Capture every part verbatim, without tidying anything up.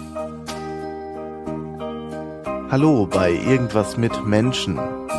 Hallo bei Irgendwas mit Menschen,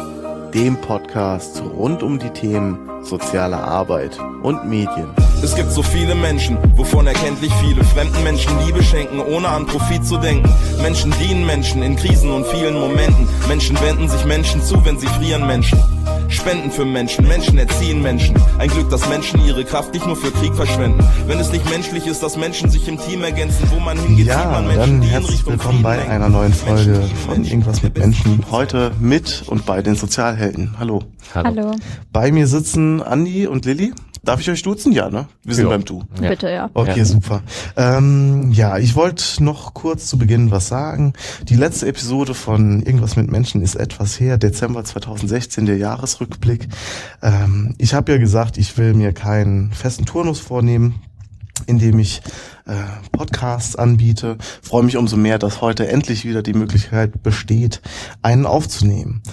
dem Podcast rund um die Themen soziale Arbeit und Medien. Es gibt so viele Menschen, wovon erkenntlich viele fremden Menschen Liebe schenken, ohne an Profit zu denken. Menschen dienen Menschen in Krisen und vielen Momenten. Menschen wenden sich Menschen zu, wenn sie frieren Menschen. Spenden für Menschen, Menschen erziehen Menschen. Ein Glück, dass Menschen ihre Kraft nicht nur für Krieg verschwenden. Wenn es nicht menschlich ist, dass Menschen sich im Team ergänzen, wo man hingeht, ja, sieht man Menschen, dann die in herzlich Richtung willkommen bei Frieden einer neuen Folge Menschen, von Menschen, Irgendwas mit Menschen. Heute mit und bei den Sozialhelden. Hallo. Hallo. Hallo. Bei mir sitzen Andi und Lilly. Darf ich euch duzen? Ja, ne? Wir sind Ja. beim Du. Ja. Bitte, ja. Okay, Ja. super. Ähm, ja, ich wollte noch kurz zu Beginn was sagen. Die letzte Episode von Irgendwas mit Menschen ist etwas her, Dezember zweitausendsechzehn, der Jahresrückblick. Ähm, ich habe ja gesagt, ich will mir keinen festen Turnus vornehmen, indem ich äh, Podcasts anbiete. Freue mich umso mehr, dass heute endlich wieder die Möglichkeit besteht, einen aufzunehmen.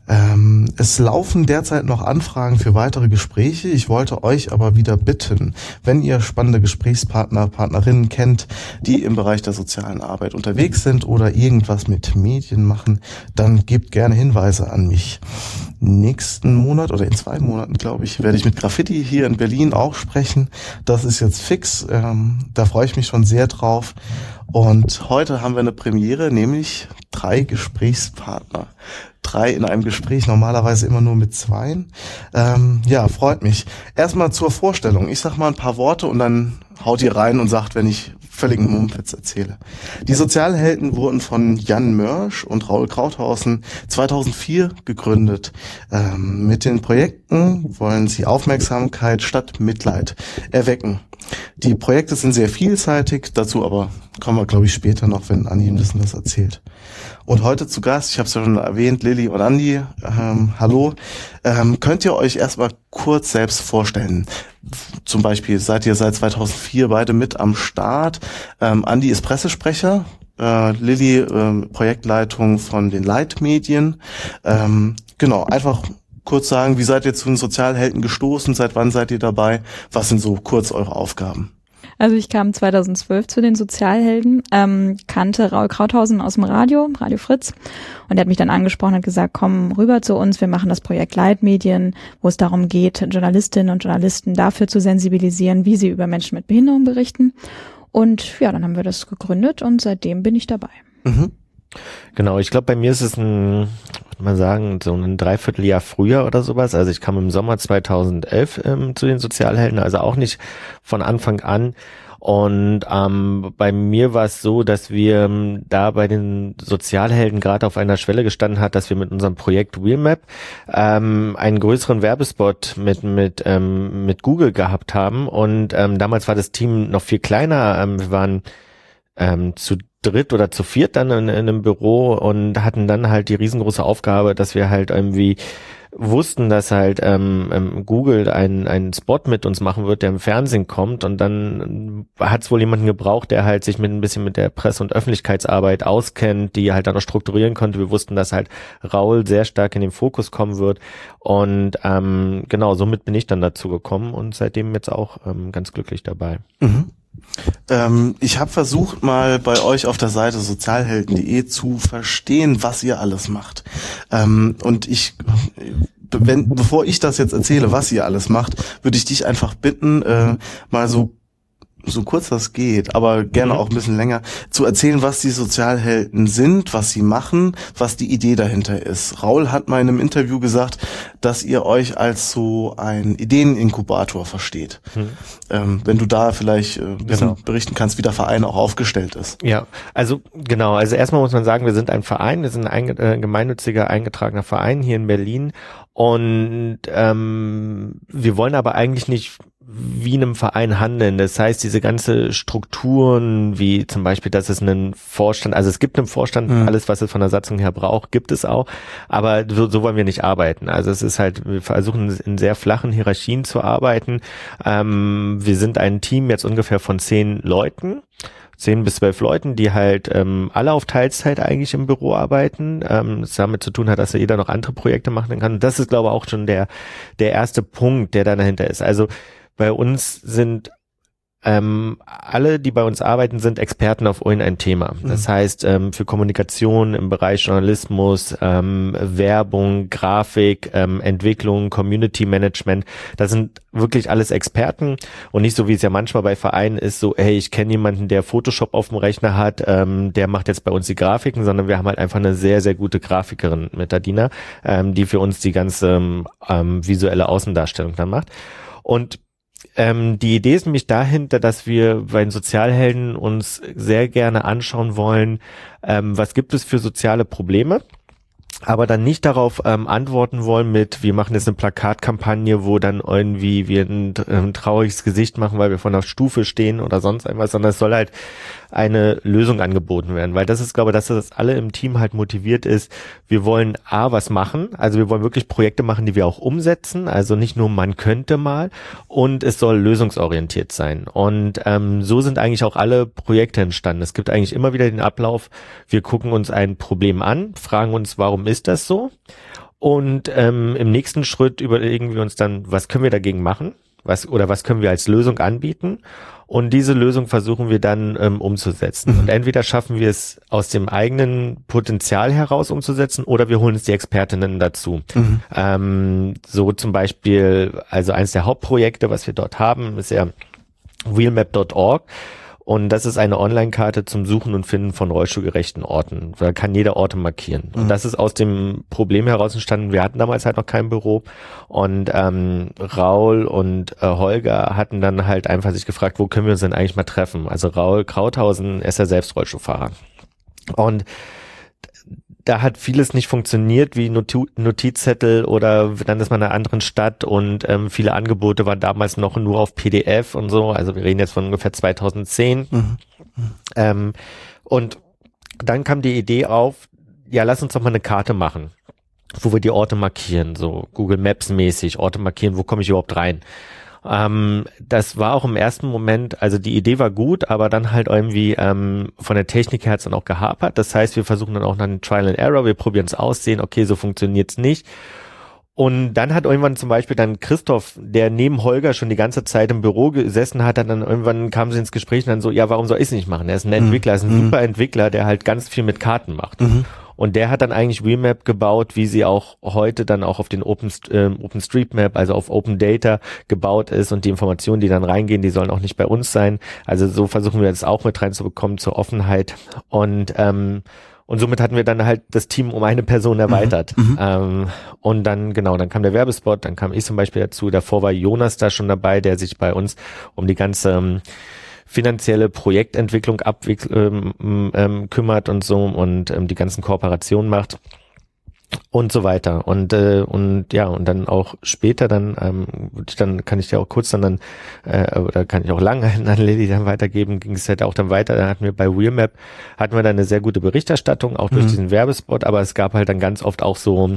Ähm, es laufen derzeit noch Anfragen für weitere Gespräche. Ich wollte euch aber wieder bitten, wenn ihr spannende Gesprächspartner, Partnerinnen kennt, die im Bereich der sozialen Arbeit unterwegs sind oder irgendwas mit Medien machen, dann gebt gerne Hinweise an mich. Nächsten Monat oder in zwei Monaten, glaube ich, werde ich mit Graffiti hier in Berlin auch sprechen. Das ist jetzt fix. Ähm, da freue ich mich schon sehr drauf. Und heute haben wir eine Premiere, nämlich drei Gesprächspartner. Drei in einem Gespräch, normalerweise immer nur mit zweien. Ähm, ja, freut mich. Erstmal zur Vorstellung. Ich sag mal ein paar Worte und dann haut ihr rein und sagt, wenn ich völligen Mumpitz erzähle. Die Sozialhelden wurden von Jan Mörsch und Raul Krauthausen zweitausendvier gegründet. Ähm, mit den Projekten wollen sie Aufmerksamkeit statt Mitleid erwecken. Die Projekte sind sehr vielseitig, dazu aber kommen wir, glaube ich, später noch, wenn Andi ein bisschen das erzählt. Und heute zu Gast, ich habe es ja schon erwähnt, Lilly und Andi, ähm, hallo. Ähm, könnt ihr euch erstmal kurz selbst vorstellen? Zum Beispiel seid ihr seit zweitausendvier beide mit am Start. Ähm, Andi ist Pressesprecher, äh, Lilly ähm, Projektleitung von den Leitmedien. Ähm, genau, einfach kurz sagen, wie seid ihr zu den Sozialhelden gestoßen? Seit wann seid ihr dabei? Was sind so kurz eure Aufgaben? Also ich kam zweitausendzwölf zu den Sozialhelden, ähm, kannte Raul Krauthausen aus dem Radio, Radio Fritz, und er hat mich dann angesprochen und hat gesagt, komm rüber zu uns, wir machen das Projekt Leitmedien, wo es darum geht, Journalistinnen und Journalisten dafür zu sensibilisieren, wie sie über Menschen mit Behinderung berichten. Und ja, dann haben wir das gegründet und seitdem bin ich dabei. Mhm. Genau, ich glaube, bei mir ist es ein, würde man sagen, so ein Dreivierteljahr früher oder sowas. Also ich kam im Sommer zweitausendelf ähm, zu den Sozialhelden, also auch nicht von Anfang an. Und ähm, bei mir war es so, dass wir ähm, da bei den Sozialhelden gerade auf einer Schwelle gestanden hat, dass wir mit unserem Projekt Wheelmap ähm, einen größeren Werbespot mit mit ähm, mit Google gehabt haben. Und ähm, damals war das Team noch viel kleiner. Ähm, wir waren ähm, zu dritt oder zu viert dann in, in einem Büro und hatten dann halt die riesengroße Aufgabe, dass wir halt irgendwie wussten, dass halt ähm, ähm, Google einen einen Spot mit uns machen wird, der im Fernsehen kommt, und dann hat es wohl jemanden gebraucht, der halt sich mit ein bisschen mit der Presse- und Öffentlichkeitsarbeit auskennt, die halt dann noch strukturieren konnte. Wir wussten, dass halt Raul sehr stark in den Fokus kommen wird, und ähm, genau, somit bin ich dann dazu gekommen und seitdem jetzt auch ähm, ganz glücklich dabei. Mhm. Ähm, ich habe versucht, mal bei euch auf der Seite sozialhelden punkt de zu verstehen, was ihr alles macht. Ähm, und ich, wenn, bevor ich das jetzt erzähle, was ihr alles macht, würde ich dich einfach bitten, äh, mal so so kurz das geht, aber gerne auch ein bisschen länger, zu erzählen, was die Sozialhelden sind, was sie machen, was die Idee dahinter ist. Raul hat mal in einem Interview gesagt, dass ihr euch als so ein Ideeninkubator versteht. Hm. Ähm, wenn du da vielleicht äh, ein bisschen genau. berichten kannst, wie der Verein auch aufgestellt ist. Ja, also genau, also erstmal muss man sagen, wir sind ein Verein, wir sind ein äh, gemeinnütziger eingetragener Verein hier in Berlin, und ähm, wir wollen aber eigentlich nicht wie in einem Verein handeln. Das heißt, diese ganze Strukturen, wie zum Beispiel, dass es einen Vorstand, also es gibt einen Vorstand, mhm. alles, was es von der Satzung her braucht, gibt es auch, aber so, so wollen wir nicht arbeiten. Also es ist halt, wir versuchen in sehr flachen Hierarchien zu arbeiten. Ähm, wir sind ein Team jetzt ungefähr von zehn Leuten. Zehn bis zwölf Leuten, die halt ähm, alle auf Teilzeit eigentlich im Büro arbeiten. Ähm, das damit zu tun hat, dass jeder noch andere Projekte machen kann. Das ist, glaube ich, auch schon der der erste Punkt, der da dahinter ist. Also bei uns sind ähm, alle, die bei uns arbeiten, sind Experten auf irgendein Thema. Das heißt, ähm, für Kommunikation im Bereich Journalismus, ähm, Werbung, Grafik, ähm, Entwicklung, Community Management, das sind wirklich alles Experten und nicht so, wie es ja manchmal bei Vereinen ist, so, hey, ich kenne jemanden, der Photoshop auf dem Rechner hat, ähm, der macht jetzt bei uns die Grafiken, sondern wir haben halt einfach eine sehr, sehr gute Grafikerin mit der Dina, ähm, die für uns die ganze ähm, visuelle Außendarstellung dann macht. Und Ähm, die Idee ist nämlich dahinter, dass wir bei den Sozialhelden uns sehr gerne anschauen wollen, ähm, was gibt es für soziale Probleme, aber dann nicht darauf ähm, antworten wollen mit, wir machen jetzt eine Plakatkampagne, wo dann irgendwie wir ein, ein trauriges Gesicht machen, weil wir von der Stufe stehen oder sonst irgendwas, sondern es soll halt eine Lösung angeboten werden, weil das ist, glaube ich, dass das alle im Team halt motiviert ist. Wir wollen A, was machen, also wir wollen wirklich Projekte machen, die wir auch umsetzen, also nicht nur man könnte mal, und es soll lösungsorientiert sein. Und ähm, so sind eigentlich auch alle Projekte entstanden. Es gibt eigentlich immer wieder den Ablauf, wir gucken uns ein Problem an, fragen uns, warum ist das so? Und ähm, im nächsten Schritt überlegen wir uns dann, was können wir dagegen machen? Was oder was können wir als Lösung anbieten? Und diese Lösung versuchen wir dann ähm, umzusetzen. Mhm. Und entweder schaffen wir es aus dem eigenen Potenzial heraus umzusetzen oder wir holen uns die Expertinnen dazu. Mhm. Ähm, so zum Beispiel, also eines der Hauptprojekte, was wir dort haben, ist ja wheelmap Punkt org. Und das ist eine Online-Karte zum Suchen und Finden von rollstuhlgerechten Orten. Da kann jeder Orte markieren. Mhm. Und das ist aus dem Problem heraus entstanden. Wir hatten damals halt noch kein Büro. Und ähm, Raul und äh, Holger hatten dann halt einfach sich gefragt, wo können wir uns denn eigentlich mal treffen? Also Raul Krauthausen ist ja selbst Rollstuhlfahrer. Und da hat vieles nicht funktioniert, wie Notizzettel oder dann ist man in einer anderen Stadt und ähm, viele Angebote waren damals noch nur auf P D F und so. Also wir reden jetzt von ungefähr zweitausendzehn. Mhm. Mhm. Ähm, und dann kam die Idee auf, ja, lass uns doch mal eine Karte machen, wo wir die Orte markieren, so Google Maps mäßig, Orte markieren, wo komme ich überhaupt rein? Ähm, das war auch im ersten Moment, also die Idee war gut, aber dann halt irgendwie ähm, von der Technik her hat es dann auch gehapert. Das heißt, wir versuchen dann auch dann Trial and Error, wir probieren es aus, sehen, okay, so funktioniert's nicht. Und dann hat irgendwann zum Beispiel dann Christoph, der neben Holger schon die ganze Zeit im Büro gesessen hat, dann irgendwann kam sie ins Gespräch und dann so, ja, warum soll ich es nicht machen? Er ist ein Entwickler, er ist ein mhm. super Entwickler, der halt ganz viel mit Karten macht. Mhm. Und der hat dann eigentlich Wheelmap gebaut, wie sie auch heute dann auch auf den Open, äh, OpenStreetMap, also auf Open Data gebaut ist und die Informationen, die dann reingehen, die sollen auch nicht bei uns sein. Also so versuchen wir das auch mit reinzubekommen zur Offenheit. Und ähm, und somit hatten wir dann halt das Team um eine Person erweitert. Mhm. Ähm, und dann, genau, dann kam der Werbespot, dann kam ich zum Beispiel dazu. Davor war Jonas da schon dabei, der sich bei uns um die ganze ähm, finanzielle Projektentwicklung abwick- ähm, ähm, kümmert und so und ähm, die ganzen Kooperationen macht und so weiter und äh, und ja und dann auch später dann ähm, dann kann ich dir auch kurz dann, dann äh, oder kann ich auch lange an Lilly dann weitergeben, ging es halt auch dann weiter, dann hatten wir bei Wheelmap hatten wir dann eine sehr gute Berichterstattung, auch durch mhm. diesen Werbespot, aber es gab halt dann ganz oft auch so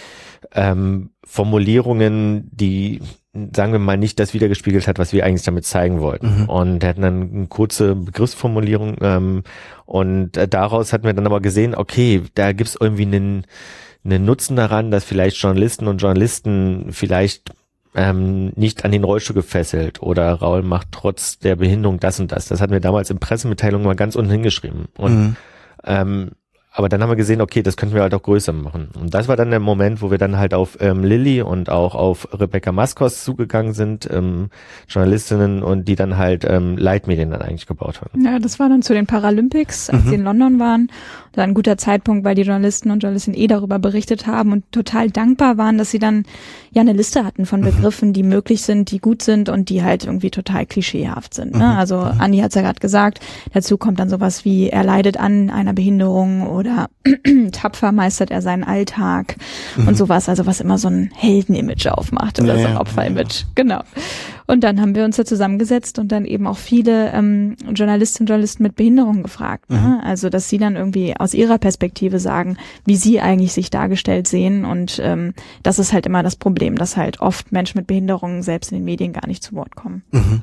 ähm, Formulierungen, die, sagen wir mal, nicht das wiedergespiegelt hat, was wir eigentlich damit zeigen wollten. Mhm. Und wir hatten dann eine kurze Begriffsformulierung ähm, und äh, daraus hatten wir dann aber gesehen, okay, da gibt's irgendwie einen, einen Nutzen daran, dass vielleicht Journalisten und Journalisten vielleicht ähm, nicht an den Rollstuhl gefesselt oder Raul macht trotz der Behinderung das und das. Das hatten wir damals in Pressemitteilungen mal ganz unten hingeschrieben. Und mhm. ähm, aber dann haben wir gesehen, okay, das könnten wir halt auch größer machen. Und das war dann der Moment, wo wir dann halt auf ähm, Lilly und auch auf Rebecca Maskos zugegangen sind, ähm, Journalistinnen, und die dann halt ähm, Leitmedien dann eigentlich gebaut haben. Ja, das war dann zu den Paralympics, als mhm. sie in London waren. Das war ein guter Zeitpunkt, weil die Journalisten und Journalistinnen eh darüber berichtet haben und total dankbar waren, dass sie dann ja eine Liste hatten von Begriffen, die möglich sind, die gut sind und die halt irgendwie total klischeehaft sind. Ne? Also Andi hat es ja gerade gesagt, dazu kommt dann sowas wie, er leidet an einer Behinderung oder tapfer meistert er seinen Alltag mhm. und sowas, also was immer so ein Heldenimage aufmacht oder ja, so ein Opferimage. Ja. Genau. Und dann haben wir uns da zusammengesetzt und dann eben auch viele ähm, Journalistinnen und Journalisten mit Behinderung gefragt. Mhm. Ne? Also, dass sie dann irgendwie aus ihrer Perspektive sagen, wie sie eigentlich sich dargestellt sehen. Und ähm, das ist halt immer das Problem, dass halt oft Menschen mit Behinderungen selbst in den Medien gar nicht zu Wort kommen. Mhm.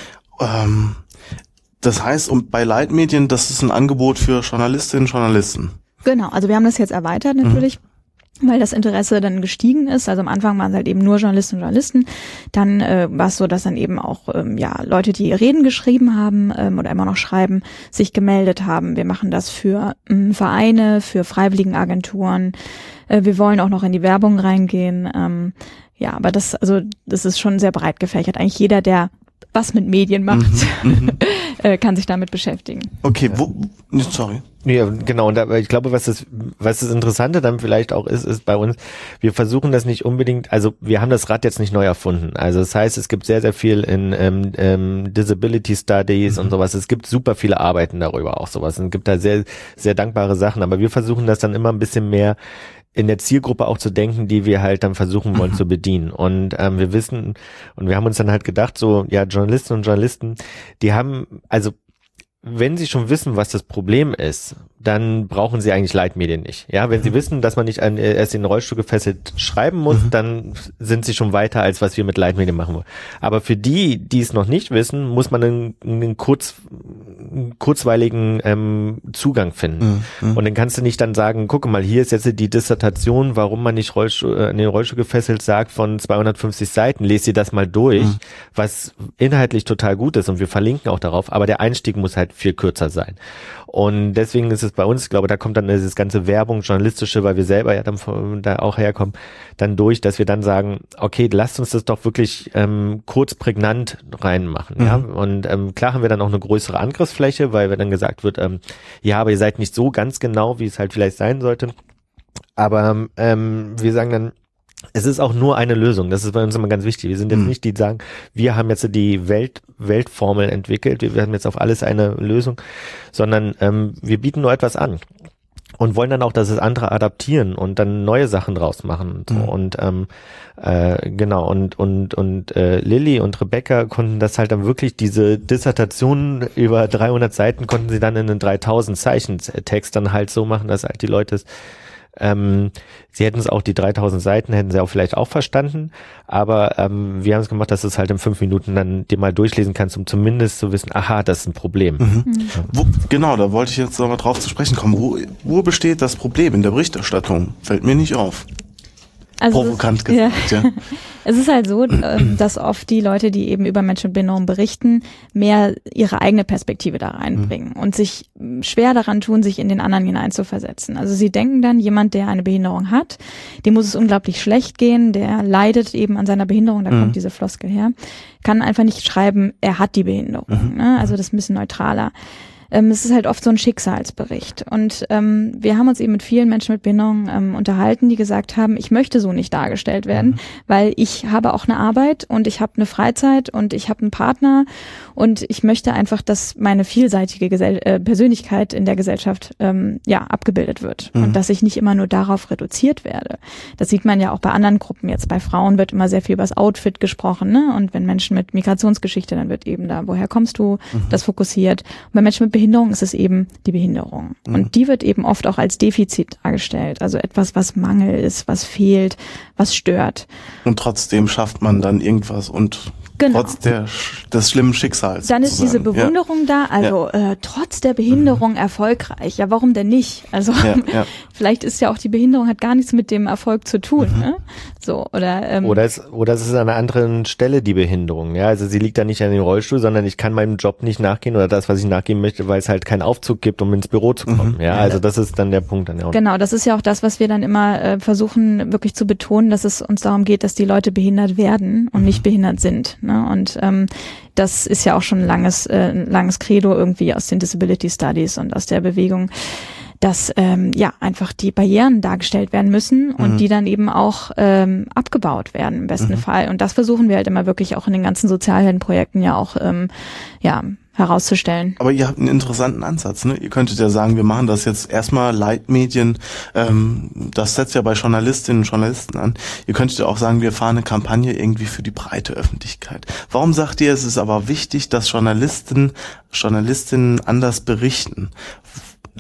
Ähm, das heißt, und bei Leitmedien, das ist ein Angebot für Journalistinnen und Journalisten. Genau, also wir haben das jetzt erweitert natürlich. Mhm. weil das Interesse dann gestiegen ist. Also am Anfang waren es halt eben nur Journalistinnen und Journalisten. Dann äh, war es so, dass dann eben auch ähm, ja Leute, die Reden geschrieben haben ähm, oder immer noch schreiben, sich gemeldet haben. Wir machen das für ähm, Vereine, für Freiwilligenagenturen. Äh, wir wollen auch noch in die Werbung reingehen. Ähm, ja, aber das, also das ist schon sehr breit gefächert. Eigentlich jeder, der was mit Medien macht, mhm, äh, kann sich damit beschäftigen. Okay, wo, sorry. Ja, genau. Und da, ich glaube, was das, was das Interessante dann vielleicht auch ist, ist bei uns, wir versuchen das nicht unbedingt, also wir haben das Rad jetzt nicht neu erfunden. Also das heißt, es gibt sehr, sehr viel in ähm, ähm, Disability Studies mhm. und sowas. Es gibt super viele Arbeiten darüber auch sowas. Und es gibt da sehr, sehr dankbare Sachen. Aber wir versuchen das dann immer ein bisschen mehr in der Zielgruppe auch zu denken, die wir halt dann versuchen wollen mhm. zu bedienen. Und ähm, wir wissen, und wir haben uns dann halt gedacht, so, ja, Journalistinnen und Journalisten, die haben, also wenn sie schon wissen, was das Problem ist, dann brauchen sie eigentlich Leitmedien nicht. Ja, wenn sie wissen, dass man nicht an, erst in den Rollstuhl gefesselt schreiben muss, mhm. dann sind sie schon weiter, als was wir mit Leitmedien machen wollen. Aber für die, die es noch nicht wissen, muss man einen, einen, kurz, einen kurzweiligen ähm, Zugang finden. Mhm. Und dann kannst du nicht dann sagen, guck mal, hier ist jetzt die Dissertation, warum man nicht Rollstuhl, äh, in den Rollstuhl gefesselt sagt, von zweihundertfünfzig Seiten, lest dir das mal durch, mhm. was inhaltlich total gut ist und wir verlinken auch darauf, aber der Einstieg muss halt viel kürzer sein. Und deswegen ist es bei uns, ich glaube, da kommt dann dieses ganze Werbung, journalistische, weil wir selber ja dann von, da auch herkommen, dann durch, dass wir dann sagen, okay, lasst uns das doch wirklich ähm, kurz prägnant reinmachen. Mhm. Ja? Und ähm, klar haben wir dann auch eine größere Angriffsfläche, weil wir dann gesagt wird, ähm, ja, aber ihr seid nicht so ganz genau, wie es halt vielleicht sein sollte. Aber ähm, wir sagen dann, es ist auch nur eine Lösung. Das ist bei uns immer ganz wichtig. Wir sind jetzt mhm. nicht die, die sagen, wir haben jetzt die Welt, Weltformel entwickelt, wir haben jetzt auf alles eine Lösung, sondern ähm, wir bieten nur etwas an und wollen dann auch, dass es andere adaptieren und dann neue Sachen draus machen. Und, so. mhm. und ähm, äh, genau, und und und äh, Lilly und Rebecca konnten das halt dann wirklich, diese Dissertation über dreihundert Seiten konnten sie dann in einen dreitausend Zeichen Text dann halt so machen, dass halt die Leute es Ähm, sie hätten es auch, die dreitausend Seiten hätten sie auch vielleicht auch verstanden, aber ähm, wir haben es gemacht, dass du es halt in fünf Minuten dann dir mal durchlesen kannst, um zumindest zu wissen, aha, das ist ein Problem. Mhm. Mhm. Wo, genau, da wollte ich jetzt nochmal drauf zu sprechen kommen. Wo, wo besteht das Problem in der Berichterstattung? Fällt mir nicht auf. Also Provokant gesagt, ja. ja. Es ist halt so, dass oft die Leute, die eben über Menschen mit Behinderung berichten, mehr ihre eigene Perspektive da reinbringen mhm. und sich schwer daran tun, sich in den anderen hineinzuversetzen. Also sie denken dann, jemand, der eine Behinderung hat, dem muss es unglaublich schlecht gehen, der leidet eben an seiner Behinderung, da mhm. kommt diese Floskel her, kann einfach nicht schreiben, er hat die Behinderung. Mhm. Ne? Also das ist ein bisschen neutraler. Ähm, es ist halt oft so ein Schicksalsbericht. Und ähm, wir haben uns eben mit vielen Menschen mit Behinderung ähm, unterhalten, die gesagt haben, ich möchte so nicht dargestellt werden, mhm. weil ich habe auch eine Arbeit und ich habe eine Freizeit und ich habe einen Partner und ich möchte einfach, dass meine vielseitige Gesell- äh, Persönlichkeit in der Gesellschaft ähm, ja abgebildet wird mhm. und dass ich nicht immer nur darauf reduziert werde. Das sieht man ja auch bei anderen Gruppen. Jetzt bei Frauen wird immer sehr viel über das Outfit gesprochen, ne? Und wenn Menschen mit Migrationsgeschichte, dann wird eben da, woher kommst du, mhm. das fokussiert. Und bei Menschen mit Behinderung ist es eben die Behinderung. Mhm. Und die wird eben oft auch als Defizit dargestellt. Also etwas, was Mangel ist, was fehlt, was stört. Und trotzdem schafft man dann irgendwas und genau. trotz der, des schlimmen Schicksals. Dann ist diese Bewunderung ja. da, also ja. äh, trotz der Behinderung mhm. erfolgreich. Ja, warum denn nicht? Also ja, ja. vielleicht ist ja auch die Behinderung hat gar nichts mit dem Erfolg zu tun. Mhm. Ne? So, oder, ähm, oder, es, oder es ist an einer anderen Stelle die Behinderung. Ja, also sie liegt da nicht an dem Rollstuhl, sondern ich kann meinem Job nicht nachgehen oder das, was ich nachgehen möchte, weil es halt keinen Aufzug gibt, um ins Büro zu kommen. Mhm. Ja, also das ist dann der Punkt. Dann ja. Genau, das ist ja auch das, was wir dann immer äh, versuchen wirklich zu betonen, dass es uns darum geht, dass die Leute behindert werden und mhm. nicht behindert sind. Ne? Und ähm, das ist ja auch schon ein langes, äh, ein langes Credo irgendwie aus den Disability Studies und aus der Bewegung, dass ähm, ja einfach die Barrieren dargestellt werden müssen und mhm. die dann eben auch ähm, abgebaut werden im besten mhm. Fall. Und das versuchen wir halt immer wirklich auch in den ganzen Sozialheldenprojekten ja auch ähm, ja herauszustellen. Aber ihr habt einen interessanten Ansatz, ne? Ihr könntet ja sagen, wir machen das jetzt erstmal Leitmedien, ähm, das setzt ja bei Journalistinnen und Journalisten an. Ihr könntet ja auch sagen, wir fahren eine Kampagne irgendwie für die breite Öffentlichkeit. Warum sagt ihr, es ist aber wichtig, dass Journalisten, Journalistinnen anders berichten?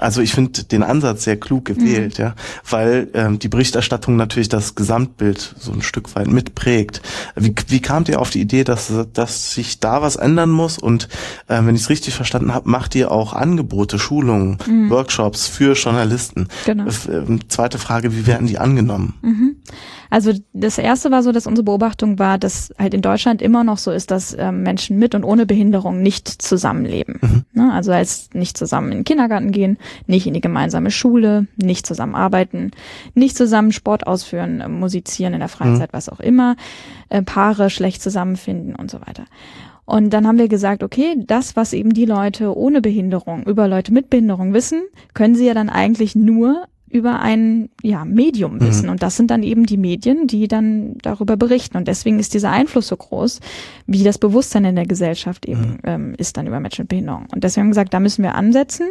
Also ich finde den Ansatz sehr klug gewählt, mhm. ja, weil ähm, die Berichterstattung natürlich das Gesamtbild so ein Stück weit mitprägt. Wie, wie kamt ihr auf die Idee, dass, dass sich da was ändern muss? Und äh, wenn ich es richtig verstanden habe, macht ihr auch Angebote, Schulungen, mhm. Workshops für Journalisten? Genau. Äh, zweite Frage, wie werden die angenommen? Mhm. Also das erste war so, dass unsere Beobachtung war, dass halt in Deutschland immer noch so ist, dass ähm, Menschen mit und ohne Behinderung nicht zusammenleben. Mhm. Ne? Also als nicht zusammen in den Kindergarten gehen, nicht in die gemeinsame Schule, nicht zusammen arbeiten, nicht zusammen Sport ausführen, äh, musizieren in der Freizeit, mhm. was auch immer, äh, Paare schlecht zusammenfinden und so weiter. Und dann haben wir gesagt, okay, das, was eben die Leute ohne Behinderung über Leute mit Behinderung wissen, können sie ja dann eigentlich nur über ein ja, Medium wissen. Mhm. Und das sind dann eben die Medien, die dann darüber berichten. Und deswegen ist dieser Einfluss so groß, wie das Bewusstsein in der Gesellschaft eben mhm. ähm, ist dann über Menschen mit Behinderung. Und deswegen haben wir gesagt, da müssen wir ansetzen.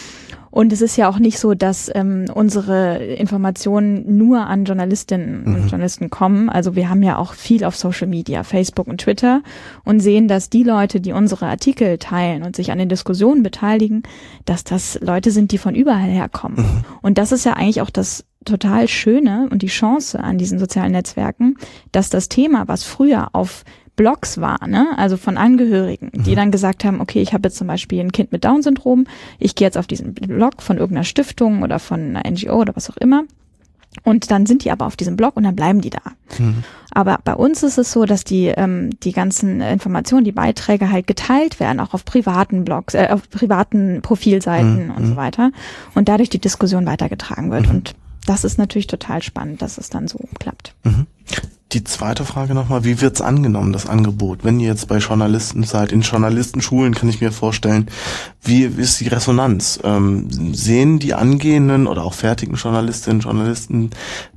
Und es ist ja auch nicht so, dass ähm, unsere Informationen nur an Journalistinnen mhm. und Journalisten kommen. Also wir haben ja auch viel auf Social Media, Facebook und Twitter und sehen, dass die Leute, die unsere Artikel teilen und sich an den Diskussionen beteiligen, dass das Leute sind, die von überall herkommen. Mhm. Und das ist ja eigentlich auch das total Schöne und die Chance an diesen sozialen Netzwerken, dass das Thema, was früher auf Blogs war, ne? Also von Angehörigen, die mhm. dann gesagt haben, okay, ich habe jetzt zum Beispiel ein Kind mit Down-Syndrom, ich gehe jetzt auf diesen Blog von irgendeiner Stiftung oder von einer N G O oder was auch immer und dann sind die aber auf diesem Blog und dann bleiben die da. Mhm. Aber bei uns ist es so, dass die ähm, die ganzen Informationen, die Beiträge halt geteilt werden, auch auf privaten Blogs, äh, auf privaten Profilseiten mhm. und so weiter und dadurch die Diskussion weitergetragen wird mhm. und das ist natürlich total spannend, dass es dann so klappt. Mhm. Die zweite Frage nochmal, wie wird's angenommen, das Angebot? Wenn ihr jetzt bei Journalisten seid, in Journalistenschulen kann ich mir vorstellen, wie ist die Resonanz? Ähm, sehen die angehenden oder auch fertigen Journalistinnen und Journalisten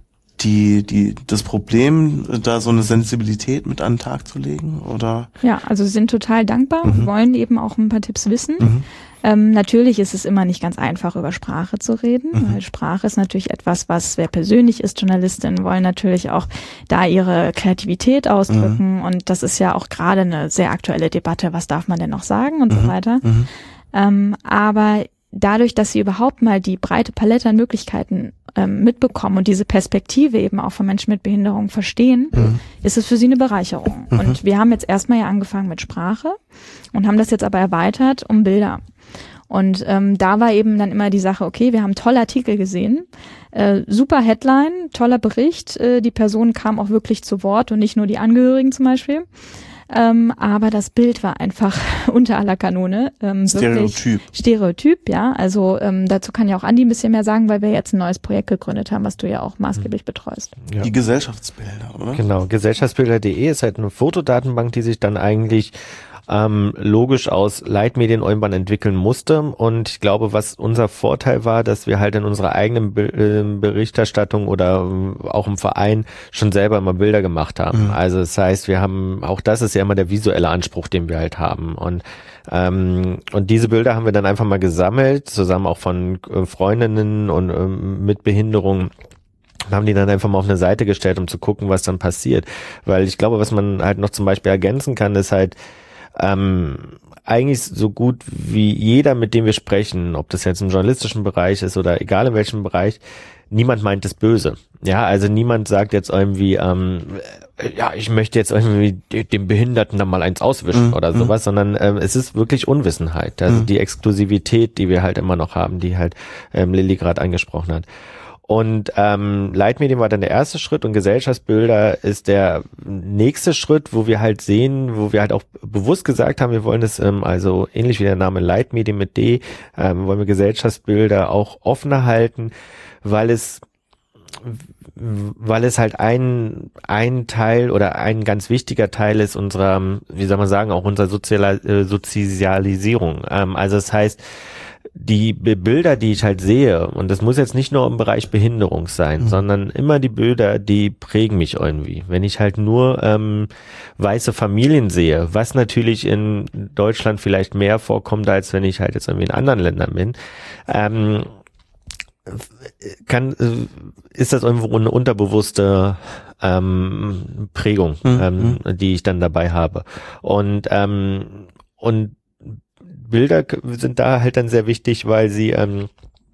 die, die, das Problem, da so eine Sensibilität mit an den Tag zu legen, oder? Ja, also sie sind total dankbar mhm. und wollen eben auch ein paar Tipps wissen. Mhm. Ähm, natürlich ist es immer nicht ganz einfach, über Sprache zu reden, mhm. weil Sprache ist natürlich etwas, was sehr persönlich ist. Journalistinnen wollen natürlich auch da ihre Kreativität ausdrücken mhm. und das ist ja auch gerade eine sehr aktuelle Debatte, was darf man denn noch sagen und mhm. so weiter. Mhm. Ähm, aber dadurch, dass sie überhaupt mal die breite Palette an Möglichkeiten ähm, mitbekommen und diese Perspektive eben auch von Menschen mit Behinderung verstehen, mhm. ist es für sie eine Bereicherung. Mhm. Und wir haben jetzt erstmal ja angefangen mit Sprache und haben das jetzt aber erweitert um Bilder. Und ähm, da war eben dann immer die Sache, okay, wir haben tolle Artikel gesehen, äh, super Headline, toller Bericht, äh, die Person kam auch wirklich zu Wort und nicht nur die Angehörigen zum Beispiel. Ähm, aber das Bild war einfach unter aller Kanone. Ähm, Stereotyp. Stereotyp, ja. Also ähm, dazu kann ja auch Andi ein bisschen mehr sagen, weil wir jetzt ein neues Projekt gegründet haben, was du ja auch maßgeblich betreust. Ja. Die Gesellschaftsbilder, oder? Genau, gesellschaftsbilder punkt de ist halt eine Fotodatenbank, die sich dann eigentlich ähm, logisch aus Leitmedien irgendwann entwickeln musste. Und ich glaube, was unser Vorteil war, dass wir halt in unserer eigenen Be- äh, Berichterstattung oder äh, auch im Verein schon selber immer Bilder gemacht haben. Mhm. Also das heißt, wir haben, auch das ist ja immer der visuelle Anspruch, den wir halt haben. Und ähm, und diese Bilder haben wir dann einfach mal gesammelt, zusammen auch von äh, Freundinnen und äh, mit Behinderung. Haben die dann einfach mal auf eine Seite gestellt, um zu gucken, was dann passiert. Weil ich glaube, was man halt noch zum Beispiel ergänzen kann, ist halt, Ähm, eigentlich so gut wie jeder, mit dem wir sprechen, ob das jetzt im journalistischen Bereich ist oder egal in welchem Bereich, niemand meint es böse. Ja, also niemand sagt jetzt irgendwie, ähm, ja, ich möchte jetzt irgendwie dem Behinderten dann mal eins auswischen mhm. oder sowas, sondern ähm, es ist wirklich Unwissenheit. Also mhm. die Exklusivität, die wir halt immer noch haben, die halt ähm, Lilly gerade angesprochen hat. Und ähm, Leitmedien war dann der erste Schritt und Gesellschaftsbilder ist der nächste Schritt, wo wir halt sehen, wo wir halt auch bewusst gesagt haben, wir wollen es, ähm, also ähnlich wie der Name Leitmedien mit D, ähm, wollen wir Gesellschaftsbilder auch offener halten, weil es weil es halt ein ein Teil oder ein ganz wichtiger Teil ist unserer, wie soll man sagen, auch unserer Sozial- äh, Sozialisierung. Ähm, also das heißt, die Bilder, die ich halt sehe, und das muss jetzt nicht nur im Bereich Behinderung sein, mhm. sondern immer die Bilder, die prägen mich irgendwie. Wenn ich halt nur ähm, weiße Familien sehe, was natürlich in Deutschland vielleicht mehr vorkommt, als wenn ich halt jetzt irgendwie in anderen Ländern bin, ähm, kann, ist das irgendwo eine unterbewusste ähm, Prägung, mhm. ähm, die ich dann dabei habe. Und ähm, und Bilder sind da halt dann sehr wichtig, weil sie ähm,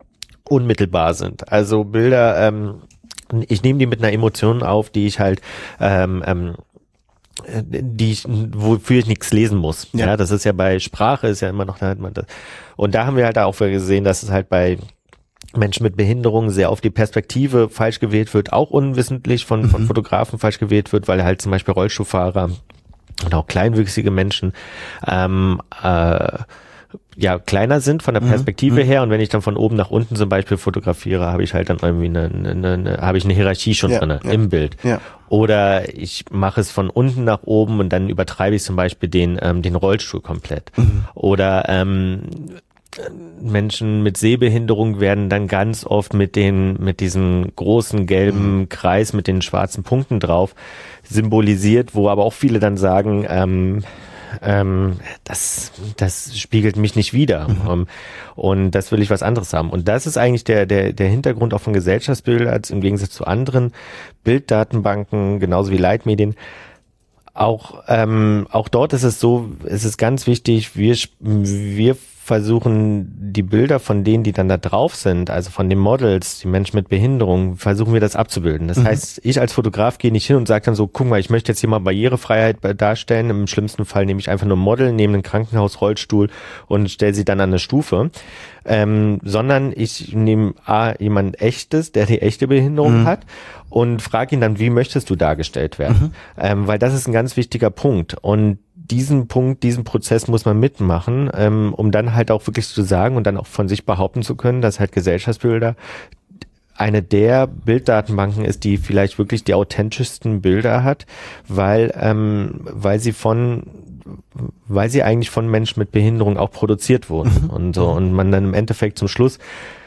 unmittelbar sind. Also Bilder, ähm, ich nehme die mit einer Emotion auf, die ich halt ähm, ähm, die ich, wofür ich nichts lesen muss. Ja. ja, das ist ja bei Sprache ist ja immer noch, da hat man das. Und da haben wir halt auch gesehen, dass es halt bei Menschen mit Behinderungen sehr auf die Perspektive falsch gewählt wird, auch unwissentlich von, mhm. von Fotografen falsch gewählt wird, weil halt zum Beispiel Rollstuhlfahrer und auch kleinwüchsige Menschen ähm, äh, ja kleiner sind von der Perspektive mhm. her, und wenn ich dann von oben nach unten zum Beispiel fotografiere, habe ich halt dann irgendwie eine, eine, eine habe ich eine Hierarchie schon ja, drin ja. im Bild. Ja. Oder ich mache es von unten nach oben und dann übertreibe ich zum Beispiel den ähm, den Rollstuhl komplett. Mhm. Oder ähm, Menschen mit Sehbehinderung werden dann ganz oft mit den mit diesem großen gelben mhm. Kreis mit den schwarzen Punkten drauf symbolisiert, wo aber auch viele dann sagen, ähm, ähm, das das spiegelt mich nicht wider, mhm. um, und das will ich was anderes haben. Und das ist eigentlich der der der Hintergrund auch von Gesellschaftsbildern, im Gegensatz zu anderen Bilddatenbanken, genauso wie Leitmedien. Auch ähm, auch dort ist es so, es ist ganz wichtig, wir wir versuchen die Bilder von denen, die dann da drauf sind, also von den Models, die Menschen mit Behinderung, versuchen wir das abzubilden. Das mhm. heißt, ich als Fotograf gehe nicht hin und sage dann so, guck mal, ich möchte jetzt hier mal Barrierefreiheit darstellen. Im schlimmsten Fall nehme ich einfach nur ein Model, nehme einen Krankenhausrollstuhl und stelle sie dann an eine Stufe. Ähm, sondern ich nehme A, jemand Echtes, der die echte Behinderung mhm. hat, und frage ihn dann, wie möchtest du dargestellt werden? Mhm. Ähm, weil das ist ein ganz wichtiger Punkt. Und diesen Punkt, diesen Prozess muss man mitmachen, ähm, um dann halt auch wirklich zu sagen und dann auch von sich behaupten zu können, dass halt Gesellschaftsbilder eine der Bilddatenbanken ist, die vielleicht wirklich die authentischsten Bilder hat, weil ähm, weil sie von weil sie eigentlich von Menschen mit Behinderung auch produziert wurden und so, und man dann im Endeffekt zum Schluss,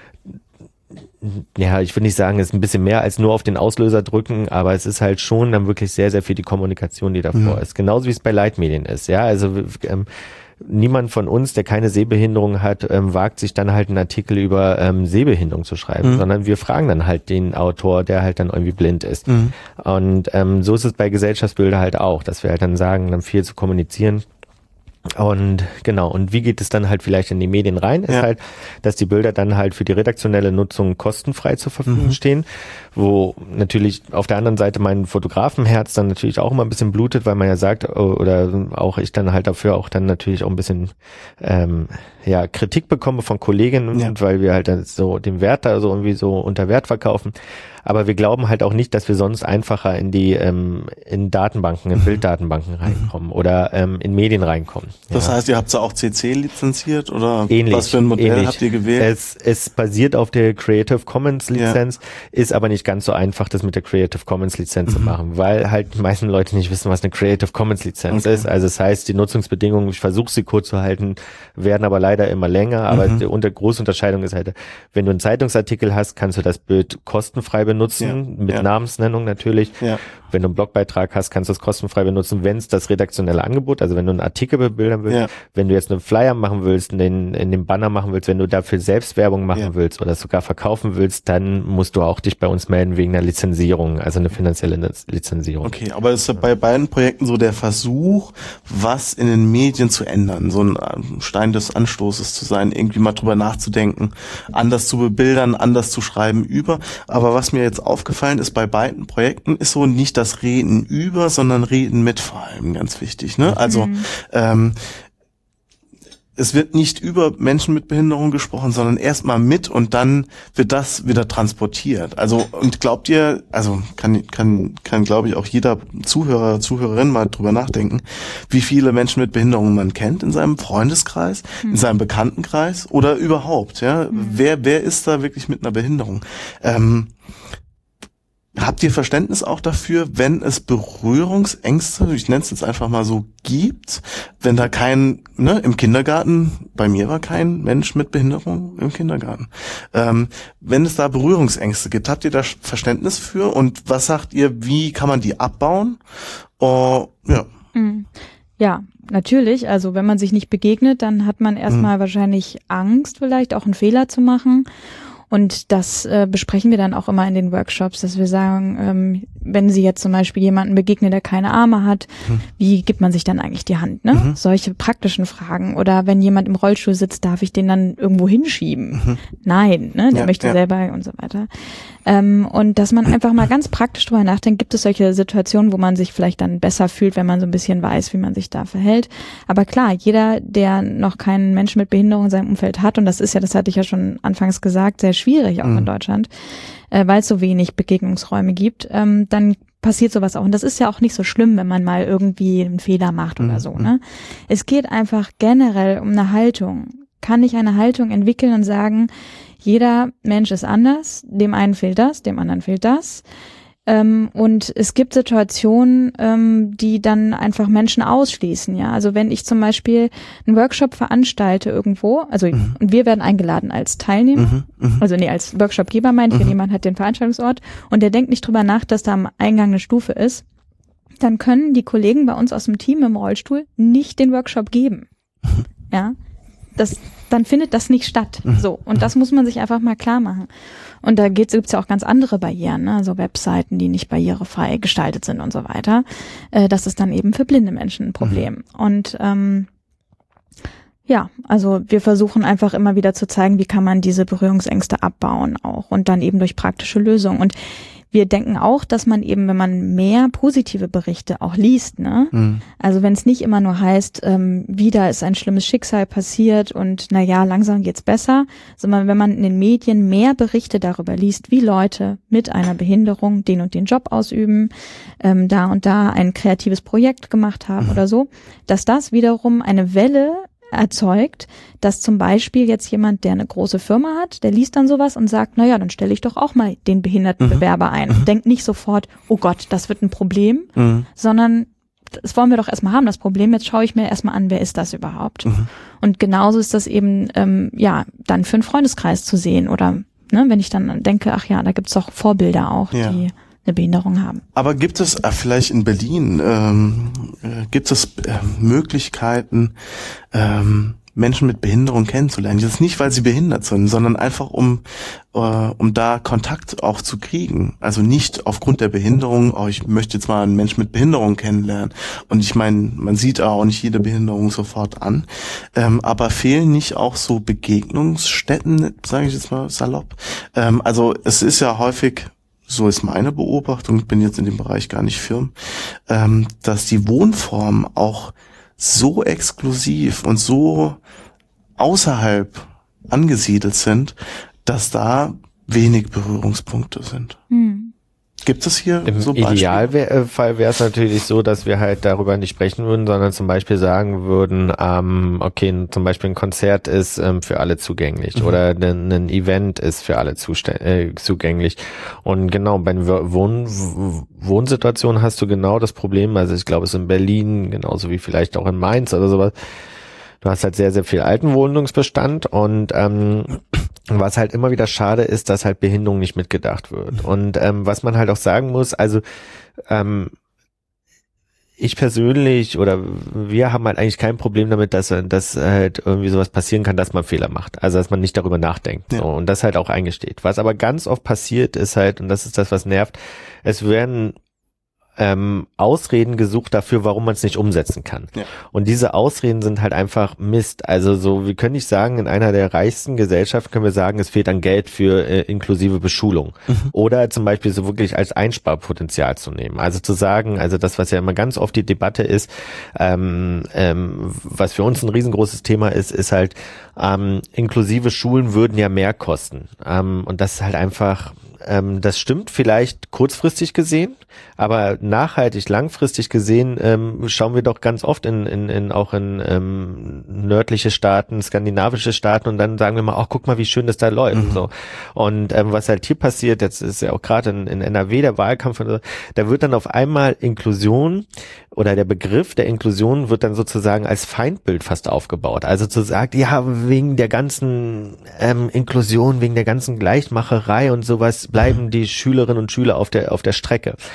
ja, ich will nicht sagen, es ist ein bisschen mehr als nur auf den Auslöser drücken, aber es ist halt schon dann wirklich sehr, sehr viel die Kommunikation, die davor mhm. ist. Genauso wie es bei Leitmedien ist, ja, also ähm, niemand von uns, der keine Sehbehinderung hat, ähm, wagt sich dann halt einen Artikel über ähm, Sehbehinderung zu schreiben, mhm. sondern wir fragen dann halt den Autor, der halt dann irgendwie blind ist. Mhm. Und ähm, so ist es bei Gesellschaftsbilder halt auch, dass wir halt dann sagen, dann viel zu kommunizieren. Und genau, und wie geht es dann halt vielleicht in die Medien rein, ist ja. halt, dass die Bilder dann halt für die redaktionelle Nutzung kostenfrei zur Verfügung mhm. stehen, wo natürlich auf der anderen Seite mein Fotografenherz dann natürlich auch immer ein bisschen blutet, weil man ja sagt, oder auch ich dann halt dafür auch dann natürlich auch ein bisschen ähm, ja Kritik bekomme von Kolleginnen, ja. weil wir halt dann so den Wert da so irgendwie so unter Wert verkaufen. Aber wir glauben halt auch nicht, dass wir sonst einfacher in die ähm, in Datenbanken, in Bilddatenbanken reinkommen oder ähm, in Medien reinkommen. Das ja. heißt, ihr habt ja auch C C lizenziert oder ähnlich, was für ein Modell ähnlich. habt ihr gewählt? Es, es basiert auf der Creative Commons Lizenz, ja. ist aber nicht ganz so einfach, das mit der Creative Commons Lizenz mhm. zu machen, weil halt die meisten Leute nicht wissen, was eine Creative Commons Lizenz okay. ist. Also das heißt, die Nutzungsbedingungen, ich versuche sie kurz zu halten, werden aber leider immer länger. Aber mhm. die unter, große Unterscheidung ist halt, wenn du einen Zeitungsartikel hast, kannst du das Bild kostenfrei benutzen, ja. mit ja. Namensnennung natürlich. Ja. Wenn du einen Blogbeitrag hast, kannst du es kostenfrei benutzen, wenn es das redaktionelle Angebot, also wenn du einen Artikel bebildern willst, ja. wenn du jetzt einen Flyer machen willst, in den, in den Banner machen willst, wenn du dafür Selbstwerbung machen ja. willst oder sogar verkaufen willst, dann musst du auch dich bei uns melden wegen einer Lizenzierung, also eine finanzielle Lizenzierung. Okay, aber ist ja bei beiden Projekten so der Versuch, was in den Medien zu ändern, so ein Stein des Anstoßes zu sein, irgendwie mal drüber nachzudenken, anders zu bebildern, anders zu schreiben über. Aber was mir jetzt aufgefallen ist bei beiden Projekten, ist so nicht das Reden über, sondern Reden mit, vor allem ganz wichtig, ne? Also mhm. ähm, es wird nicht über Menschen mit Behinderung gesprochen, sondern erstmal mit, und dann wird das wieder transportiert. Also, und glaubt ihr, also kann kann kann glaube ich auch jeder Zuhörer, Zuhörerin mal drüber nachdenken, wie viele Menschen mit Behinderung man kennt in seinem Freundeskreis, mhm. in seinem Bekanntenkreis oder überhaupt, ja? Mhm. Wer wer ist da wirklich mit einer Behinderung? Ähm, Habt ihr Verständnis auch dafür, wenn es Berührungsängste, ich nenne es jetzt einfach mal so, gibt, wenn da kein, ne, im Kindergarten, bei mir war kein Mensch mit Behinderung im Kindergarten, ähm, wenn es da Berührungsängste gibt, habt ihr da Verständnis für, und was sagt ihr, wie kann man die abbauen? Oh, ja. Ja, natürlich, also wenn man sich nicht begegnet, dann hat man erstmal mhm. wahrscheinlich Angst vielleicht, auch einen Fehler zu machen. Und das äh, besprechen wir dann auch immer in den Workshops, dass wir sagen, ähm, wenn Sie jetzt zum Beispiel jemanden begegnen, der keine Arme hat, mhm. wie gibt man sich dann eigentlich die Hand? Ne? Mhm. Solche praktischen Fragen. Oder wenn jemand im Rollstuhl sitzt, darf ich den dann irgendwo hinschieben? Mhm. Nein, ne? der ja, möchte ja. selber und so weiter. Ähm, und dass man einfach mal ganz praktisch drüber nachdenkt, gibt es solche Situationen, wo man sich vielleicht dann besser fühlt, wenn man so ein bisschen weiß, wie man sich da verhält. Aber klar, jeder, der noch keinen Menschen mit Behinderung in seinem Umfeld hat, und das ist ja, das hatte ich ja schon anfangs gesagt, sehr schwierig auch mhm. in Deutschland, äh, weil es so wenig Begegnungsräume gibt, ähm, dann passiert sowas auch. Und das ist ja auch nicht so schlimm, wenn man mal irgendwie einen Fehler macht oder mhm. so. Ne? Es geht einfach generell um eine Haltung. Kann ich eine Haltung entwickeln und sagen, jeder Mensch ist anders, dem einen fehlt das, dem anderen fehlt das. Ähm, und es gibt Situationen, ähm, die dann einfach Menschen ausschließen, ja. Also wenn ich zum Beispiel einen Workshop veranstalte irgendwo, also mhm. und wir werden eingeladen als Teilnehmer, mhm. Mhm. also nee, als Workshopgeber meint, mhm. wenn jemand hat den Veranstaltungsort und der denkt nicht drüber nach, dass da am Eingang eine Stufe ist, dann können die Kollegen bei uns aus dem Team im Rollstuhl nicht den Workshop geben, mhm. ja. Das, dann findet das nicht statt. So. Und das muss man sich einfach mal klar machen. Und da gibt es ja auch ganz andere Barrieren, ne? Also Webseiten, die nicht barrierefrei gestaltet sind und so weiter. Äh, das ist dann eben für blinde Menschen ein Problem. Und ähm, ja, also wir versuchen einfach immer wieder zu zeigen, wie kann man diese Berührungsängste abbauen auch und dann eben durch praktische Lösungen. Und wir denken auch, dass man eben, wenn man mehr positive Berichte auch liest, ne, mhm. also wenn es nicht immer nur heißt, ähm, wieder ist ein schlimmes Schicksal passiert und na ja, langsam geht's besser, sondern wenn man in den Medien mehr Berichte darüber liest, wie Leute mit einer Behinderung den und den Job ausüben, ähm, da und da ein kreatives Projekt gemacht haben mhm. oder so, dass das wiederum eine Welle erzeugt, dass zum Beispiel jetzt jemand, der eine große Firma hat, der liest dann sowas und sagt, naja, dann stelle ich doch auch mal den behinderten mhm. Bewerber ein. Und denkt nicht sofort, oh Gott, das wird ein Problem, mhm. sondern das wollen wir doch erstmal haben, das Problem. Jetzt schaue ich mir erstmal an, wer ist das überhaupt? Mhm. Und genauso ist das eben, ähm, ja, dann für einen Freundeskreis zu sehen oder, ne, wenn ich dann denke, ach ja, da gibt's doch Vorbilder auch, ja. die eine Behinderung haben. Aber gibt es äh, vielleicht in Berlin, ähm, äh, gibt es äh, Möglichkeiten, ähm, Menschen mit Behinderung kennenzulernen? Jetzt nicht, weil sie behindert sind, sondern einfach um äh, um da Kontakt auch zu kriegen. Also nicht aufgrund der Behinderung, oh, ich möchte jetzt mal einen Menschen mit Behinderung kennenlernen. Und ich meine, man sieht auch nicht jede Behinderung sofort an. Ähm, aber fehlen nicht auch so Begegnungsstätten, sage ich jetzt mal salopp? Ähm, also es ist ja häufig, so ist meine Beobachtung, ich bin jetzt in dem Bereich gar nicht firm, ähm, dass die Wohnformen auch so exklusiv und so außerhalb angesiedelt sind, dass da wenig Berührungspunkte sind. Hm. Gibt es hier Im so Beispiele? Idealfall wäre es natürlich so, dass wir halt darüber nicht sprechen würden, sondern zum Beispiel sagen würden, ähm, okay, zum Beispiel ein Konzert ist ähm, für alle zugänglich mhm. oder ein, ein Event ist für alle zustä- äh, zugänglich. Und genau, bei Wohn- Wohnsituationen hast du genau das Problem, also ich glaube, es ist in Berlin, genauso wie vielleicht auch in Mainz oder sowas, du hast halt sehr, sehr viel alten Wohnungsbestand und ähm, was halt immer wieder schade ist, dass halt Behinderung nicht mitgedacht wird. Und ähm, was man halt auch sagen muss, also ähm, ich persönlich oder wir haben halt eigentlich kein Problem damit, dass dass halt irgendwie sowas passieren kann, dass man Fehler macht. Also dass man nicht darüber nachdenkt ja. so, und das halt auch eingesteht. Was aber ganz oft passiert ist halt, und das ist das, was nervt, es werden Ähm, Ausreden gesucht dafür, warum man es nicht umsetzen kann. Ja. Und diese Ausreden sind halt einfach Mist. Also so, wir können nicht sagen, in einer der reichsten Gesellschaften können wir sagen, es fehlt an Geld für äh, inklusive Beschulung. Mhm. Oder zum Beispiel so wirklich als Einsparpotenzial zu nehmen. Also zu sagen, also das, was ja immer ganz oft die Debatte ist, ähm, ähm, was für uns ein riesengroßes Thema ist, ist halt, ähm, inklusive Schulen würden ja mehr kosten. Ähm, und das ist halt einfach, ähm, das stimmt vielleicht kurzfristig gesehen, aber nachhaltig, langfristig gesehen ähm, schauen wir doch ganz oft in, in, in auch in ähm, nördliche Staaten, skandinavische Staaten und dann sagen wir mal, ach guck mal, wie schön das da läuft. Mhm. So. Und ähm, was halt hier passiert, jetzt ist ja auch gerade in, in N R W der Wahlkampf, und so, da wird dann auf einmal Inklusion oder der Begriff der Inklusion wird dann sozusagen als Feindbild fast aufgebaut. Also zu sagen, ja, wegen der ganzen ähm, Inklusion, wegen der ganzen Gleichmacherei und sowas bleiben die Schülerinnen und Schüler auf der auf der Strecke.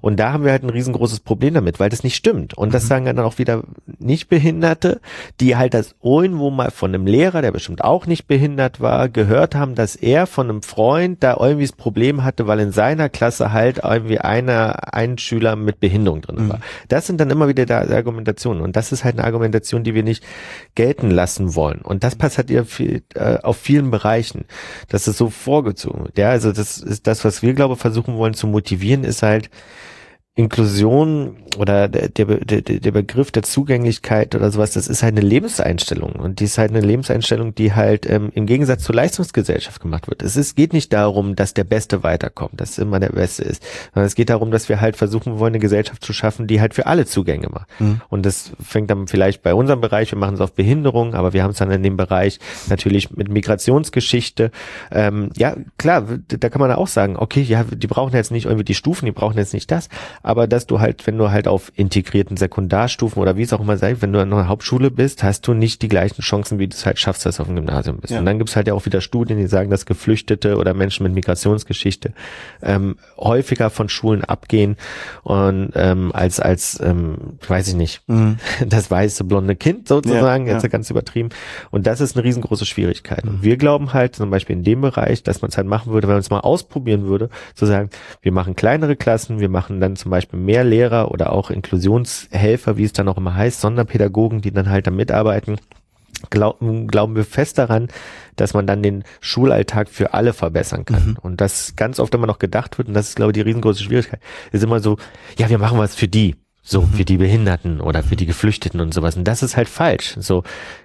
Und da haben wir halt ein riesengroßes Problem damit, weil das nicht stimmt. Und das sagen dann auch wieder Nichtbehinderte, die halt das irgendwo mal von einem Lehrer, der bestimmt auch nicht behindert war, gehört haben, dass er von einem Freund da irgendwie das Problem hatte, weil in seiner Klasse halt irgendwie einer, ein Schüler mit Behinderung drin war. Mhm. Das sind dann immer wieder da Argumentationen. Und das ist halt eine Argumentation, die wir nicht gelten lassen wollen. Und das passiert ja viel, äh, auf vielen Bereichen. Das ist so vorgezogen. Ja, also das ist das, was wir, glaube ich, versuchen wollen zu motivieren, ist halt Inklusion oder der, der, der, der Begriff der Zugänglichkeit oder sowas, das ist halt eine Lebenseinstellung und die ist halt eine Lebenseinstellung, die halt ähm, im Gegensatz zur Leistungsgesellschaft gemacht wird. Es ist, geht nicht darum, dass der Beste weiterkommt, dass immer der Beste ist, sondern es geht darum, dass wir halt versuchen wollen, eine Gesellschaft zu schaffen, die halt für alle Zugänge macht. Mhm. Und das fängt dann vielleicht bei unserem Bereich, wir machen es auf Behinderung, aber wir haben es dann in dem Bereich natürlich mit Migrationsgeschichte. Ähm, ja, klar, da kann man auch sagen, okay, ja, die brauchen jetzt nicht irgendwie die Stufen, die brauchen jetzt nicht das, aber dass du halt, wenn du halt auf integrierten Sekundarstufen oder wie es auch immer sei, wenn du an einer Hauptschule bist, hast du nicht die gleichen Chancen, wie du es halt schaffst, dass du auf dem Gymnasium bist. Ja. Und dann gibt es halt ja auch wieder Studien, die sagen, dass Geflüchtete oder Menschen mit Migrationsgeschichte ähm, häufiger von Schulen abgehen und ähm, als, als ähm, weiß ich nicht, mhm. das weiße blonde Kind sozusagen, ja, jetzt ja. ganz übertrieben. Und das ist eine riesengroße Schwierigkeit. Mhm. Und wir glauben halt, zum Beispiel in dem Bereich, dass man es halt machen würde, wenn man es mal ausprobieren würde, zu sagen, wir machen kleinere Klassen, wir machen dann zum Beispiel mehr Lehrer oder auch Inklusionshelfer, wie es dann auch immer heißt, Sonderpädagogen, die dann halt da mitarbeiten, glauben, glauben wir fest daran, dass man dann den Schulalltag für alle verbessern kann. Mhm. Und das ganz oft immer noch gedacht wird, und das ist, glaube ich, die riesengroße Schwierigkeit, ist immer so, ja, wir machen was für die, so, mhm. für die Behinderten oder für die Geflüchteten und sowas. Und das ist halt falsch. So,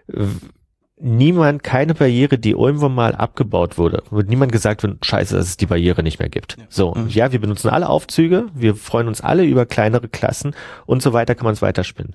niemand, keine Barriere, die irgendwo mal abgebaut wurde, wird niemand gesagt, wird, scheiße, dass es die Barriere nicht mehr gibt. Ja. So, mhm. ja, wir benutzen alle Aufzüge, wir freuen uns alle über kleinere Klassen und so weiter kann man es weiterspinnen.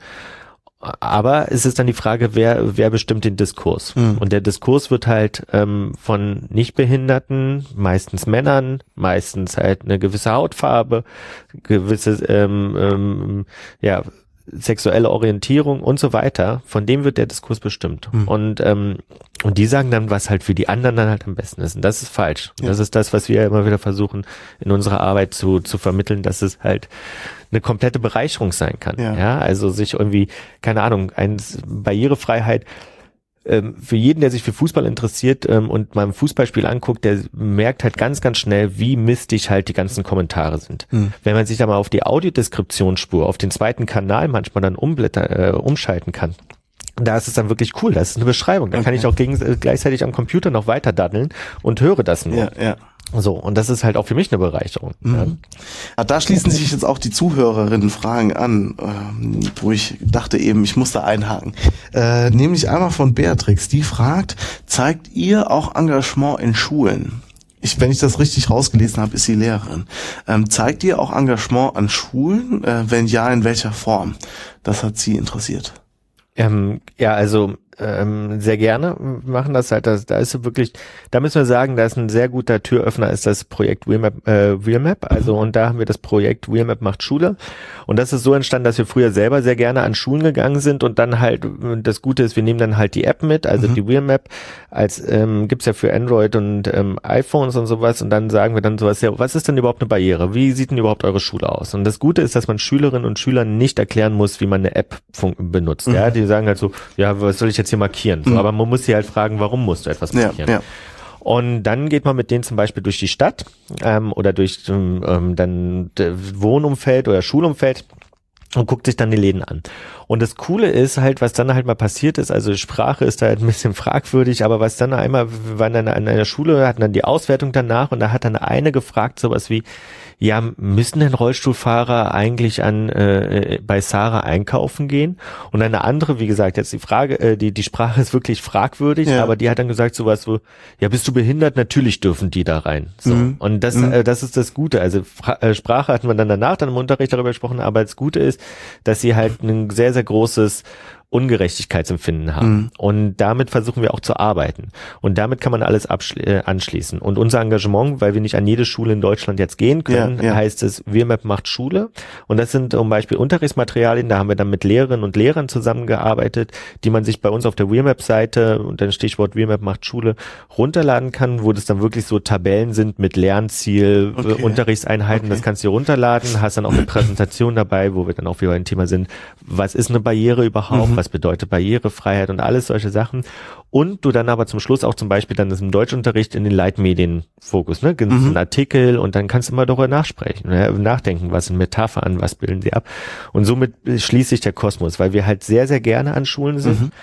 Aber es ist dann die Frage, wer wer bestimmt den Diskurs? Mhm. Und der Diskurs wird halt ähm, von Nichtbehinderten, meistens Männern, meistens halt eine gewisse Hautfarbe, gewisse ähm, ähm, ja sexuelle Orientierung und so weiter, von dem wird der Diskurs bestimmt. Mhm. Und ähm, und die sagen dann, was halt für die anderen dann halt am besten ist. Und das ist falsch. Ja. Das ist das, was wir immer wieder versuchen, in unserer Arbeit zu zu vermitteln, dass es halt eine komplette Bereicherung sein kann. Ja, ja, also sich irgendwie, keine Ahnung, eine Barrierefreiheit ähm, für jeden, der sich für Fußball interessiert ähm, und mal ein Fußballspiel anguckt, der merkt halt ganz, ganz schnell, wie mistig halt die ganzen Kommentare sind. Mhm. Wenn man sich da mal auf die Audiodeskriptionsspur, auf den zweiten Kanal manchmal dann umblätter, äh, umschalten kann, da ist es dann wirklich cool, das ist eine Beschreibung. Da okay. kann ich auch gegen, äh, gleichzeitig am Computer noch weiter daddeln und höre das nur. Ja, ja. So, und das ist halt auch für mich eine Bereicherung. Mhm. Ja. Ja, da schließen sich jetzt auch die Zuhörerinnen Fragen an, ähm, wo ich dachte eben, ich muss da einhaken. Äh, nämlich einmal von Beatrix, die fragt, zeigt ihr auch Engagement in Schulen? Ich, wenn ich das richtig rausgelesen habe, ist sie Lehrerin. Ähm, zeigt ihr auch Engagement an Schulen? Äh, wenn ja, in welcher Form? Das hat sie interessiert. Ähm, ja, also ähm, sehr gerne machen das halt. Das, da ist wirklich, da müssen wir sagen, da ist ein sehr guter Türöffner, ist das Projekt Wheelmap, äh, Wheelmap. Also und da haben wir das Projekt Wheelmap macht Schule. Und das ist so entstanden, dass wir früher selber sehr gerne an Schulen gegangen sind und dann halt, das Gute ist, wir nehmen dann halt die App mit, also mhm. die Wheelmap, als ähm, gibt's ja für Android und ähm, iPhones und sowas und dann sagen wir dann sowas, ja, was ist denn überhaupt eine Barriere? Wie sieht denn überhaupt eure Schule aus? Und das Gute ist, dass man Schülerinnen und Schülern nicht erklären muss, wie man eine App benutzt. Mhm. Ja, die sagen halt so, ja, was soll ich jetzt hier markieren? So, mhm. aber man muss sie halt fragen, warum musst du etwas markieren? Ja, ja. Und dann geht man mit denen zum Beispiel durch die Stadt ähm, oder durch ähm, dann Wohnumfeld oder Schulumfeld und guckt sich dann die Läden an. Und das Coole ist halt, was dann halt mal passiert ist, also Sprache ist da halt ein bisschen fragwürdig, aber was dann einmal, wir waren dann an einer Schule, hatten dann die Auswertung danach und da hat dann eine gefragt, sowas wie, ja, müssen denn Rollstuhlfahrer eigentlich an äh, bei Sarah einkaufen gehen? Und eine andere, wie gesagt, jetzt die Frage, äh, die die Sprache ist wirklich fragwürdig, ja. aber die hat dann gesagt sowas so, ja, bist du behindert? Natürlich dürfen die da rein. So. Mhm. Und das mhm. äh, das ist das Gute. Also Fra- äh, Sprache hatten wir dann danach dann im Unterricht darüber gesprochen, aber das Gute ist, dass sie halt ein sehr, sehr großes Ungerechtigkeitsempfinden haben. Mhm. Und damit versuchen wir auch zu arbeiten. Und damit kann man alles äh, anschließen. Und unser Engagement, weil wir nicht an jede Schule in Deutschland jetzt gehen können, ja, ja. heißt es, W M A P macht Schule. Und das sind zum Beispiel Unterrichtsmaterialien, da haben wir dann mit Lehrerinnen und Lehrern zusammengearbeitet, die man sich bei uns auf der W M A P-Seite unter dem Stichwort W M A P macht Schule runterladen kann, wo das dann wirklich so Tabellen sind mit Lernziel, okay. Unterrichtseinheiten, okay. Das kannst du dir runterladen, hast dann auch eine Präsentation dabei, wo wir dann auch wieder ein Thema sind, was ist eine Barriere überhaupt, mhm. was bedeutet Barrierefreiheit und alles solche Sachen. Und du dann aber zum Schluss auch zum Beispiel dann das im Deutschunterricht in den Leitmedienfokus, ne, gibt's mhm. einen Artikel und dann kannst du mal darüber nachsprechen, ne, nachdenken, was sind Metaphern, was bilden sie ab. Und somit schließt sich der Kosmos, weil wir halt sehr, sehr gerne an Schulen sind. Mhm.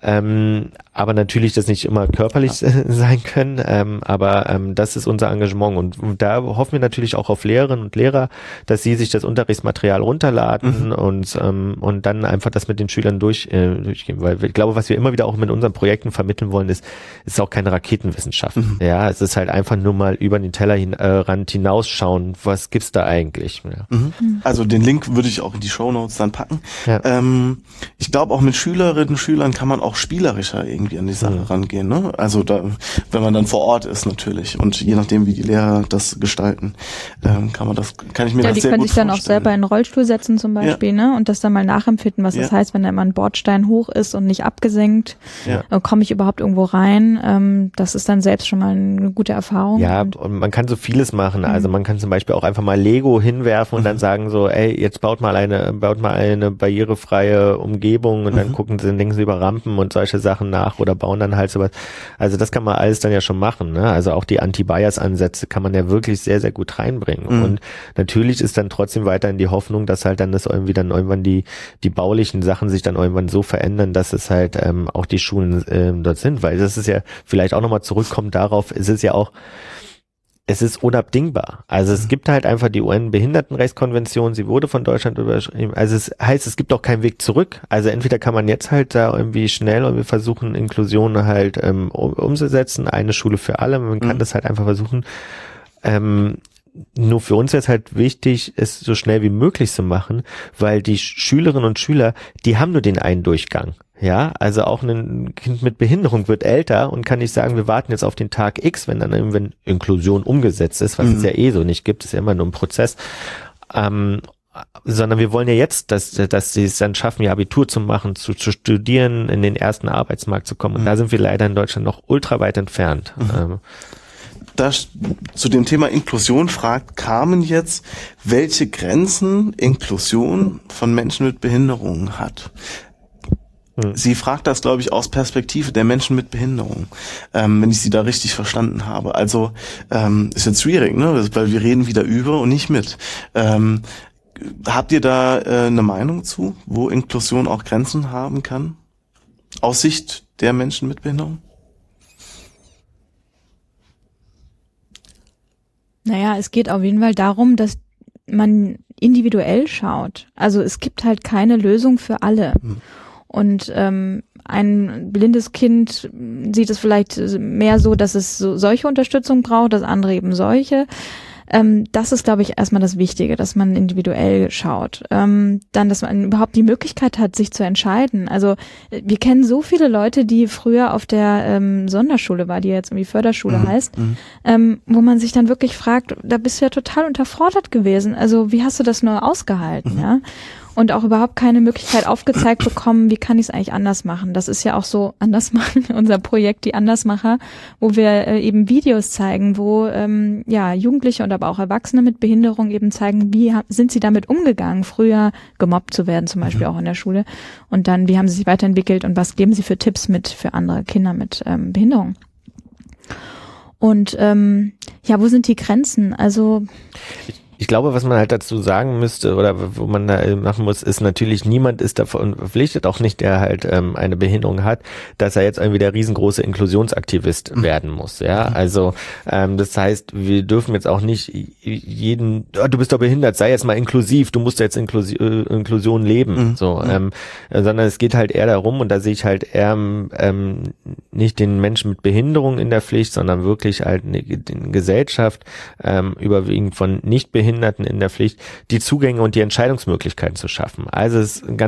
Ähm, aber natürlich das nicht immer körperlich ja. sein können, ähm, aber ähm, das ist unser Engagement und, und da hoffen wir natürlich auch auf Lehrerinnen und Lehrer, dass sie sich das Unterrichtsmaterial runterladen mhm. und ähm, und dann einfach das mit den Schülern durch äh, durchgehen, weil ich glaube, was wir immer wieder auch mit unseren Projekten vermitteln wollen, ist ist auch keine Raketenwissenschaft. Mhm. Ja, es ist halt einfach nur mal über den Tellerrand äh, hinausschauen, was gibt's da eigentlich. Ja. Mhm. Also den Link würde ich auch in die Shownotes dann packen. Ja. Ähm, ich glaube auch mit Schülerinnen und Schülern kann man auch spielerischer irgendwie an die Sache mhm. rangehen, ne? Also da, wenn man dann vor Ort ist natürlich und je nachdem wie die Lehrer das gestalten, ähm, kann man das, kann ich mir ja, das sehr gut vorstellen. Ja, die können sich dann auch selber in einen Rollstuhl setzen zum Beispiel, ja. ne? Und das dann mal nachempfinden, was ja. das heißt, wenn da immer ein Bordstein hoch ist und nicht abgesenkt, ja. äh, komme ich überhaupt irgendwo rein? Ähm, das ist dann selbst schon mal eine gute Erfahrung. Ja, und, und man kann so vieles machen. Mhm. Also man kann zum Beispiel auch einfach mal Lego hinwerfen und mhm. dann sagen so, ey, jetzt baut mal eine, baut mal eine barrierefreie Umgebung und mhm. dann gucken sie, dann denken sie über Rampen und solche Sachen nach oder bauen dann halt sowas. Also das kann man alles dann ja schon machen, ne? Also auch die Anti-Bias-Ansätze kann man ja wirklich sehr, sehr gut reinbringen. Mhm. Und natürlich ist dann trotzdem weiterhin die Hoffnung, dass halt dann das irgendwie dann irgendwann die die baulichen Sachen sich dann irgendwann so verändern, dass es halt ähm, auch die Schulen ähm, dort sind, weil das ist ja vielleicht auch nochmal zurückkommt darauf, es ist ja auch es ist unabdingbar. Also es gibt halt einfach die U N-Behindertenrechtskonvention, sie wurde von Deutschland überschrieben. Also es heißt, es gibt auch keinen Weg zurück. Also entweder kann man jetzt halt da irgendwie schnell irgendwie versuchen, Inklusion halt ähm, umzusetzen, eine Schule für alle. Man kann mhm. das halt einfach versuchen. Ähm, nur für uns ist halt wichtig, es so schnell wie möglich zu machen, weil die Schülerinnen und Schüler, die haben nur den einen Durchgang. Ja, also auch ein Kind mit Behinderung wird älter und kann nicht sagen, wir warten jetzt auf den Tag X, wenn dann irgendwann Inklusion umgesetzt ist, was mhm. es ja eh so nicht gibt, ist ja immer nur ein Prozess, ähm, sondern wir wollen ja jetzt, dass, dass sie es dann schaffen, ihr Abitur zu machen, zu, zu studieren, in den ersten Arbeitsmarkt zu kommen und mhm. da sind wir leider in Deutschland noch ultra weit entfernt. Mhm. Ähm, Das, zu dem Thema Inklusion fragt Carmen jetzt, welche Grenzen Inklusion von Menschen mit Behinderungen hat. Sie fragt das, glaube ich, aus Perspektive der Menschen mit Behinderung, ähm, wenn ich sie da richtig verstanden habe. Also ähm, ist jetzt schwierig, ne? Weil wir reden wieder über und nicht mit. Ähm, habt ihr da äh, eine Meinung zu, wo Inklusion auch Grenzen haben kann? Aus Sicht der Menschen mit Behinderung? Naja, es geht auf jeden Fall darum, dass man individuell schaut. Also es gibt halt keine Lösung für alle. Hm. Und ähm, ein blindes Kind sieht es vielleicht mehr so, dass es so solche Unterstützung braucht, das andere eben solche. Ähm, das ist, glaube ich, erstmal das Wichtige, dass man individuell schaut. Ähm, dann, dass man überhaupt die Möglichkeit hat, sich zu entscheiden. Also wir kennen so viele Leute, die früher auf der ähm, Sonderschule war, die jetzt irgendwie Förderschule mhm. heißt, mhm. Ähm, wo man sich dann wirklich fragt, da bist du ja total unterfordert gewesen. Also wie hast du das nur ausgehalten, mhm. ja? Und auch überhaupt keine Möglichkeit aufgezeigt bekommen, wie kann ich es eigentlich anders machen. Das ist ja auch so anders machen, unser Projekt Die Andersmacher, wo wir äh, eben Videos zeigen, wo ähm, ja Jugendliche und aber auch Erwachsene mit Behinderung eben zeigen, wie ha- sind sie damit umgegangen, früher gemobbt zu werden, zum Beispiel mhm. auch in der Schule. Und dann, wie haben sie sich weiterentwickelt und was geben sie für Tipps mit für andere Kinder mit ähm, Behinderung. Und ähm, ja, wo sind die Grenzen? Also ich glaube, was man halt dazu sagen müsste oder wo man da machen muss, ist natürlich, niemand ist davon verpflichtet, auch nicht, der halt ähm, eine Behinderung hat, dass er jetzt irgendwie der riesengroße Inklusionsaktivist mhm. werden muss. Ja, mhm. also ähm, das heißt, wir dürfen jetzt auch nicht jeden, oh, du bist doch behindert, sei jetzt mal inklusiv, du musst jetzt Inklusi- äh, Inklusion leben, mhm. so, ähm, äh, sondern es geht halt eher darum, und da sehe ich halt eher ähm, nicht den Menschen mit Behinderung in der Pflicht, sondern wirklich halt eine, eine Gesellschaft, ähm, überwiegend von Nichtbehinderten in der Pflicht, die Zugänge und die Entscheidungsmöglichkeiten zu schaffen. Also es ist ein ganz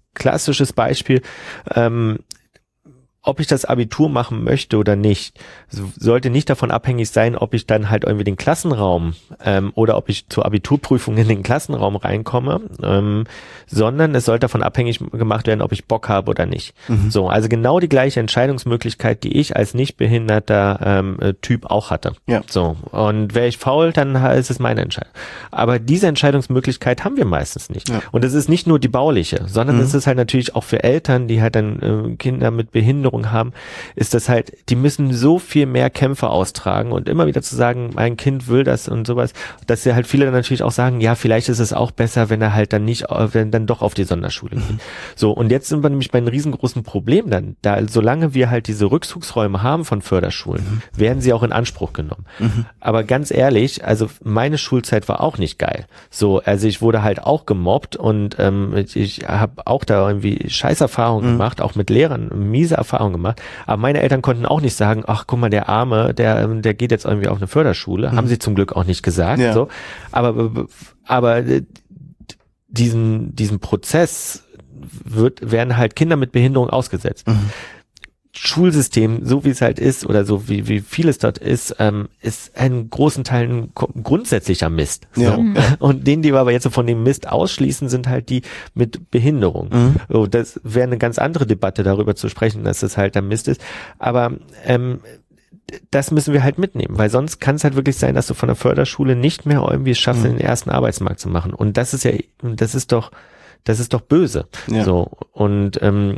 klassisches Beispiel, ähm, ob ich das Abitur machen möchte oder nicht, sollte nicht davon abhängig sein, ob ich dann halt irgendwie den Klassenraum ähm, oder ob ich zur Abiturprüfung in den Klassenraum reinkomme, ähm, sondern es sollte davon abhängig gemacht werden, ob ich Bock habe oder nicht. Mhm. So, also genau die gleiche Entscheidungsmöglichkeit, die ich als nicht behinderter ähm, Typ auch hatte. Ja. So, und wäre ich faul, dann ist es meine Entscheidung. Aber diese Entscheidungsmöglichkeit haben wir meistens nicht. Ja. Und es ist nicht nur die bauliche, sondern mhm. es ist halt natürlich auch für Eltern, die halt dann äh, Kinder mit Behinderung haben, ist das halt, die müssen so viel mehr Kämpfe austragen und immer wieder zu sagen, mein Kind will das und sowas, dass ja halt viele dann natürlich auch sagen, ja, vielleicht ist es auch besser, wenn er halt dann nicht, wenn dann doch auf die Sonderschule geht. Mhm. So, und jetzt sind wir nämlich bei einem riesengroßen Problem dann, da solange wir halt diese Rückzugsräume haben von Förderschulen, mhm. werden sie auch in Anspruch genommen. Mhm. Aber ganz ehrlich, also meine Schulzeit war auch nicht geil. So, also ich wurde halt auch gemobbt und ähm, ich, ich habe auch da irgendwie Scheißerfahrungen mhm. gemacht, auch mit Lehrern, miese Erfahrungen gemacht, aber meine Eltern konnten auch nicht sagen, ach guck mal, der Arme, der der geht jetzt irgendwie auf eine Förderschule, mhm. haben sie zum Glück auch nicht gesagt, ja. so, aber aber diesen diesen Prozess wird werden halt Kinder mit Behinderung ausgesetzt. Mhm. Schulsystem, so wie es halt ist oder so wie wie vieles dort ist, ähm, ist in großen Teilen grundsätzlicher Mist. So. Ja. Und den, die wir aber jetzt so von dem Mist ausschließen, sind halt die mit Behinderung. Mhm. So, das wäre eine ganz andere Debatte, darüber zu sprechen, dass das halt der Mist ist. Aber ähm, das müssen wir halt mitnehmen, weil sonst kann es halt wirklich sein, dass du von der Förderschule nicht mehr irgendwie es schaffst, mhm. den ersten Arbeitsmarkt zu machen. Und das ist ja, das ist doch, das ist doch böse. Ja. So und ähm,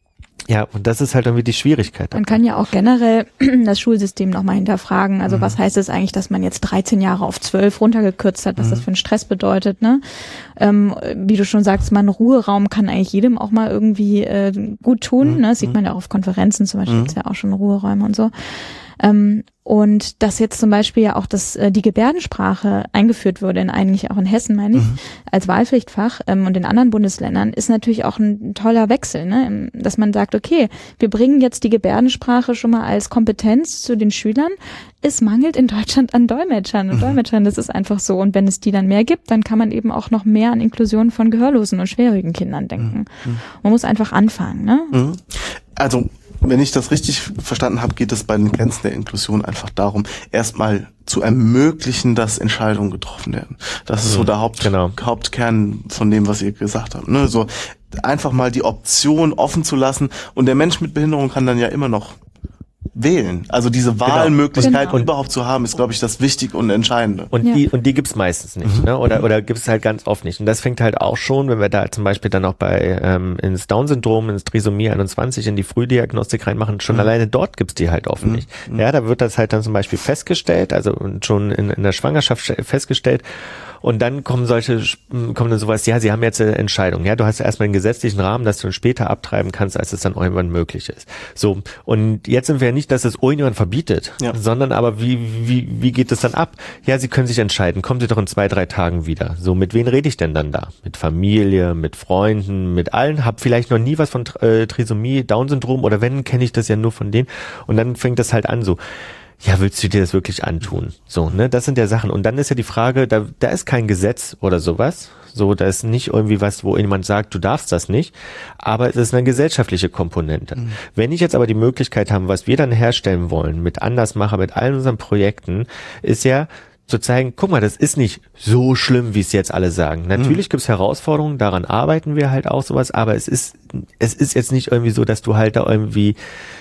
ja, und das ist halt irgendwie die Schwierigkeit. Man kann ja auch generell das Schulsystem nochmal hinterfragen. Also mhm. was heißt es eigentlich, dass man jetzt dreizehn Jahre auf zwölf runtergekürzt hat, was mhm. das für einen Stress bedeutet, ne? Ähm, wie du schon sagst, man Ruheraum kann eigentlich jedem auch mal irgendwie äh, gut tun, mhm. ne? Das sieht man ja auch auf Konferenzen, zum Beispiel mhm. gibt's ja auch schon Ruheräume und so. Ähm, und dass jetzt zum Beispiel ja auch das, äh, die Gebärdensprache eingeführt wurde, in eigentlich auch in Hessen, meine ich, mhm. als Wahlpflichtfach ähm, und in anderen Bundesländern, ist natürlich auch ein toller Wechsel, ne? Dass man sagt, okay, wir bringen jetzt die Gebärdensprache schon mal als Kompetenz zu den Schülern. Es mangelt in Deutschland an Dolmetschern und mhm. Dolmetschern, das ist einfach so. Und wenn es die dann mehr gibt, dann kann man eben auch noch mehr an Inklusion von gehörlosen und schwerhörigen Kindern denken. Mhm. Man muss einfach anfangen, ne? Mhm. Also wenn ich das richtig verstanden habe, geht es bei den Grenzen der Inklusion einfach darum, erstmal zu ermöglichen, dass Entscheidungen getroffen werden. Das ist so der Haupt, genau. Hauptkern von dem, was ihr gesagt habt. Ne? So einfach mal die Option offen zu lassen und der Mensch mit Behinderung kann dann ja immer noch wählen. Also diese Wahlmöglichkeit genau. überhaupt zu haben, ist, glaube ich, das Wichtige und Entscheidende. Und ja. die und die gibt's meistens nicht, mhm. ne? Oder oder gibt's halt ganz oft nicht. Und das fängt halt auch schon, wenn wir da zum Beispiel dann auch bei ähm, ins Down-Syndrom, ins Trisomie einundzwanzig, in die Frühdiagnostik reinmachen, schon mhm. alleine dort gibt's die halt oft mhm. nicht. Ja, da wird das halt dann zum Beispiel festgestellt, also schon in, in der Schwangerschaft festgestellt. Und dann kommen solche, kommen dann sowas, ja, sie haben jetzt eine Entscheidung, ja, du hast ja erstmal einen gesetzlichen Rahmen, dass du dann später abtreiben kannst, als es dann irgendwann möglich ist. So, und jetzt sind wir ja nicht, dass es irgendjemand verbietet, ja. sondern aber wie, wie, wie geht es dann ab? Ja, sie können sich entscheiden, kommen sie doch in zwei, drei Tagen wieder. So, mit wem rede ich denn dann da? Mit Familie, mit Freunden, mit allen, hab vielleicht noch nie was von äh, Trisomie, Down-Syndrom oder wenn, kenne ich das ja nur von denen. Und dann fängt das halt an so. Ja, willst du dir das wirklich antun? So, ne, das sind ja Sachen. Und dann ist ja die Frage, da, da ist kein Gesetz oder sowas. So, da ist nicht irgendwie was, wo jemand sagt, du darfst das nicht. Aber es ist eine gesellschaftliche Komponente. Mhm. Wenn ich jetzt aber die Möglichkeit habe, was wir dann herstellen wollen, mit Andersmacher, mit allen unseren Projekten, ist ja, zu zeigen, guck mal, das ist nicht so schlimm, wie es jetzt alle sagen. Natürlich mhm. gibt's Herausforderungen, daran arbeiten wir halt auch sowas, aber es ist, es ist jetzt nicht irgendwie so, dass du halt da irgendwie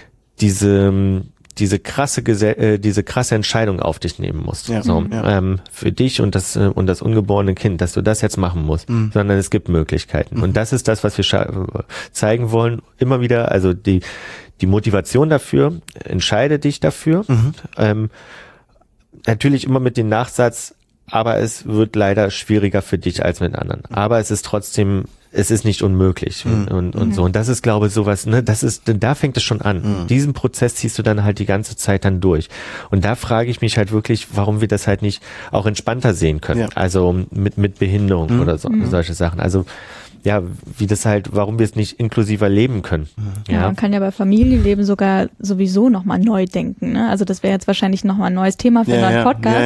diese, diese krasse äh, diese krasse Entscheidung auf dich nehmen musst, ja, so, ja. ähm, für dich und das äh, und das ungeborene Kind, dass du das jetzt machen musst, mhm. sondern es gibt Möglichkeiten. Mhm. Und das ist das, was wir zeigen wollen, immer wieder, also die die Motivation dafür, entscheide dich dafür, mhm. ähm, natürlich immer mit dem Nachsatz, aber es wird leider schwieriger für dich als mit anderen. Aber es ist trotzdem, es ist nicht unmöglich mhm. und, und mhm. so. Und das ist, glaube ich, sowas, ne, das ist, da fängt es schon an. Mhm. Diesen Prozess ziehst du dann halt die ganze Zeit dann durch. Und da frage ich mich halt wirklich, warum wir das halt nicht auch entspannter sehen können. Ja. Also mit, mit Behinderung mhm. oder so, mhm. solche Sachen. Also, ja, wie das halt, warum wir es nicht inklusiver leben können. Ja, ja, man kann ja bei Familienleben sogar sowieso nochmal neu denken, ne? Also das wäre jetzt wahrscheinlich nochmal ein neues Thema für ja, einen ja, Podcast. Ja, ja.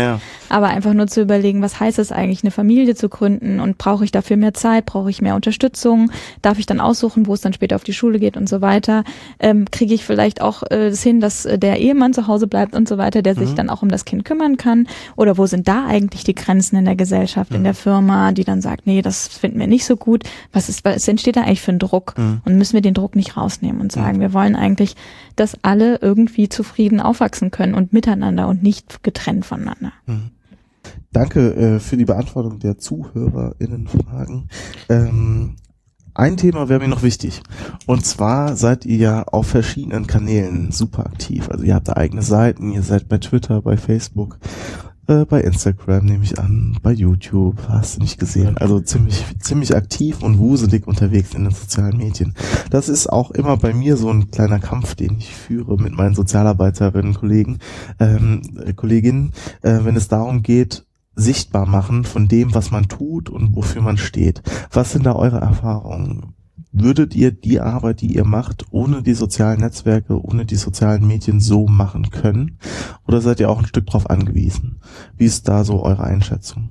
aber einfach nur zu überlegen, was heißt es eigentlich, eine Familie zu gründen und brauche ich dafür mehr Zeit, brauche ich mehr Unterstützung, darf ich dann aussuchen, wo es dann später auf die Schule geht und so weiter, ähm, kriege ich vielleicht auch äh, das hin, dass äh, der Ehemann zu Hause bleibt und so weiter, der mhm. sich dann auch um das Kind kümmern kann, oder wo sind da eigentlich die Grenzen in der Gesellschaft, mhm. in der Firma, die dann sagt, nee, das finden wir nicht so gut, was ist, was entsteht da eigentlich für ein Druck mhm. und müssen wir den Druck nicht rausnehmen und sagen, mhm. wir wollen eigentlich, dass alle irgendwie zufrieden aufwachsen können und miteinander und nicht getrennt voneinander. Mhm. Danke äh, für die Beantwortung der ZuhörerInnen-Fragen. Ähm, ein Thema wäre mir noch wichtig. Und zwar seid ihr ja auf verschiedenen Kanälen super aktiv. Also ihr habt da eigene Seiten, ihr seid bei Twitter, bei Facebook, äh, bei Instagram nehme ich an, bei YouTube, hast du nicht gesehen. Also ziemlich ziemlich aktiv und wuselig unterwegs in den sozialen Medien. Das ist auch immer bei mir so ein kleiner Kampf, den ich führe mit meinen Sozialarbeiterinnen, Kollegen, ähm, Kolleginnen, äh, wenn es darum geht, sichtbar machen von dem, was man tut und wofür man steht. Was sind da eure Erfahrungen? Würdet ihr die Arbeit, die ihr macht, ohne die sozialen Netzwerke, ohne die sozialen Medien so machen können? Oder seid ihr auch ein Stück drauf angewiesen? Wie ist da so eure Einschätzung?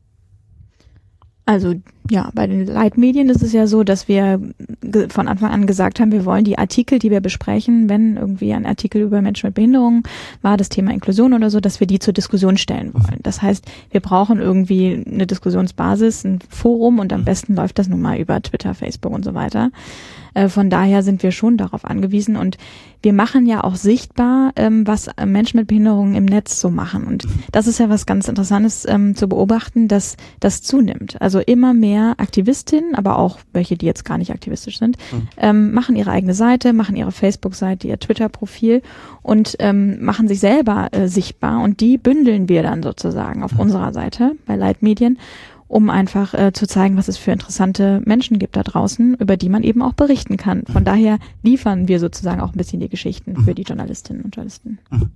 Also ja, bei den Leitmedien ist es ja so, dass wir von Anfang an gesagt haben, wir wollen die Artikel, die wir besprechen, wenn irgendwie ein Artikel über Menschen mit Behinderungen war, das Thema Inklusion oder so, dass wir die zur Diskussion stellen wollen. Das heißt, wir brauchen irgendwie eine Diskussionsbasis, ein Forum, und am besten läuft das nun mal über Twitter, Facebook und so weiter. Von daher sind wir schon darauf angewiesen, und wir machen ja auch sichtbar, was Menschen mit Behinderungen im Netz so machen. Und das ist ja was ganz Interessantes zu beobachten, dass das zunimmt. Also immer mehr Aktivistinnen, aber auch welche, die jetzt gar nicht aktivistisch sind, mhm. ähm, machen ihre eigene Seite, machen ihre Facebook-Seite, ihr Twitter-Profil und ähm, machen sich selber äh, sichtbar, und die bündeln wir dann sozusagen auf mhm. unserer Seite bei Leitmedien, um einfach äh, zu zeigen, was es für interessante Menschen gibt da draußen, über die man eben auch berichten kann. Von mhm. daher liefern wir sozusagen auch ein bisschen die Geschichten mhm. für die Journalistinnen und Journalisten. Mhm.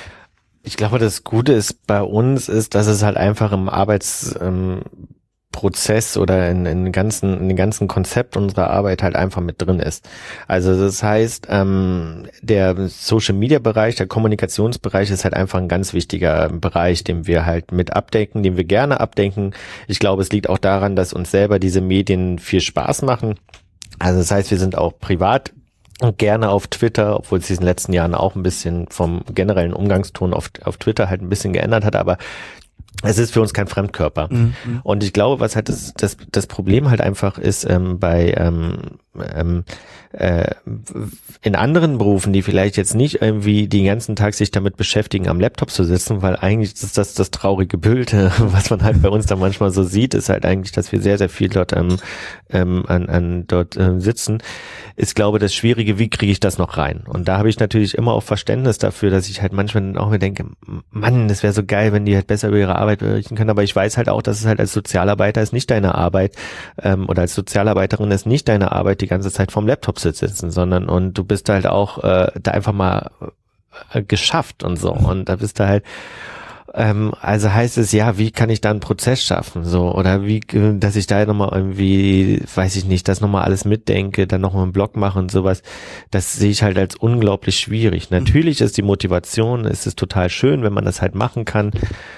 Ich glaube, das Gute ist bei uns ist, dass es halt einfach im Arbeits ähm, Prozess oder in, in, den ganzen, in den ganzen Konzept unserer Arbeit halt einfach mit drin ist. Also das heißt, ähm, der Social-Media-Bereich, der Kommunikationsbereich ist halt einfach ein ganz wichtiger Bereich, den wir halt mit abdecken, den wir gerne abdecken. Ich glaube, es liegt auch daran, dass uns selber diese Medien viel Spaß machen. Also das heißt, wir sind auch privat und gerne auf Twitter, obwohl es in den letzten Jahren auch ein bisschen vom generellen Umgangston auf, auf Twitter halt ein bisschen geändert hat, aber es ist für uns kein Fremdkörper. Mhm. Und ich glaube, was halt das, das, das Problem halt einfach ist, ähm, bei ähm, ähm, äh, in anderen Berufen, die vielleicht jetzt nicht irgendwie den ganzen Tag sich damit beschäftigen, am Laptop zu sitzen, weil eigentlich ist das das traurige Bild, was man halt bei uns da manchmal so sieht, ist halt eigentlich, dass wir sehr, sehr viel dort ähm, ähm, an, an dort ähm, sitzen, ist, glaube ich, das Schwierige, wie kriege ich das noch rein? Und da habe ich natürlich immer auch Verständnis dafür, dass ich halt manchmal auch mir denke, Mann, das wäre so geil, wenn die halt besser über ihre Arbeit berichten können, aber ich weiß halt auch, dass es halt als Sozialarbeiter ist nicht deine Arbeit ähm, oder als Sozialarbeiterin ist nicht deine Arbeit, die ganze Zeit vorm Laptop zu sitzen, sondern und du bist halt auch äh, da einfach mal äh, geschafft und so, und da bist du halt ähm, also heißt es, ja, wie kann ich da einen Prozess schaffen, so, oder wie, dass ich da nochmal irgendwie, weiß ich nicht, das nochmal alles mitdenke, dann nochmal einen Blog mache und sowas, das sehe ich halt als unglaublich schwierig. Natürlich ist die Motivation, es ist total schön, wenn man das halt machen kann,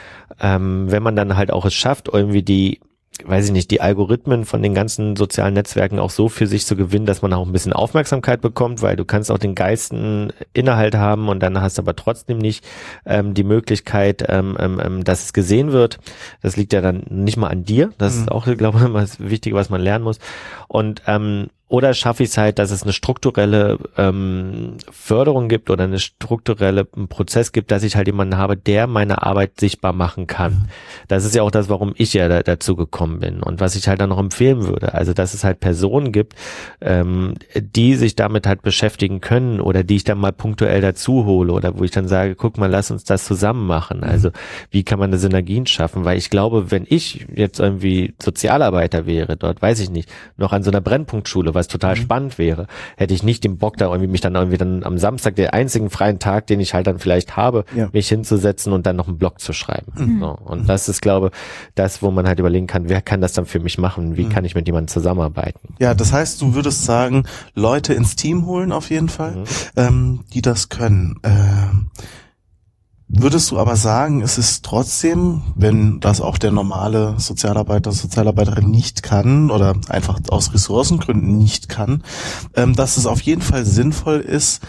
ähm, wenn man dann halt auch es schafft, irgendwie die, weiß ich nicht, die Algorithmen von den ganzen sozialen Netzwerken auch so für sich zu gewinnen, dass man auch ein bisschen Aufmerksamkeit bekommt, weil du kannst auch den geilsten Inhalt haben und dann hast du aber trotzdem nicht ähm, die Möglichkeit, ähm, ähm, dass es gesehen wird. Das liegt ja dann nicht mal an dir. Das mhm. ist auch, glaube ich, immer das Wichtige, was man lernen muss. Und ähm, oder schaffe ich es halt, dass es eine strukturelle ähm, Förderung gibt oder eine strukturelle Prozess gibt, dass ich halt jemanden habe, der meine Arbeit sichtbar machen kann. Das ist ja auch das, warum ich ja da, dazu gekommen bin und was ich halt dann noch empfehlen würde. Also, dass es halt Personen gibt, ähm, die sich damit halt beschäftigen können oder die ich dann mal punktuell dazu hole oder wo ich dann sage, guck mal, lass uns das zusammen machen. Also, wie kann man da Synergien schaffen? Weil ich glaube, wenn ich jetzt irgendwie Sozialarbeiter wäre, dort, weiß ich nicht, noch an so einer Brennpunktschule, was total mhm. spannend wäre, hätte ich nicht den Bock da irgendwie mich dann irgendwie dann am Samstag, der einzigen freien Tag, den ich halt dann vielleicht habe, ja. mich hinzusetzen und dann noch einen Blog zu schreiben. Mhm. So. Und mhm. das ist, glaube ich, das, wo man halt überlegen kann, wer kann das dann für mich machen? Wie mhm. kann ich mit jemandem zusammenarbeiten? Ja, das heißt, du würdest sagen, Leute ins Team holen auf jeden Fall, mhm. ähm, die das können. Ähm, würdest du aber sagen, es ist trotzdem, wenn das auch der normale Sozialarbeiter, Sozialarbeiterin nicht kann oder einfach aus Ressourcengründen nicht kann, ähm, dass es auf jeden Fall sinnvoll ist,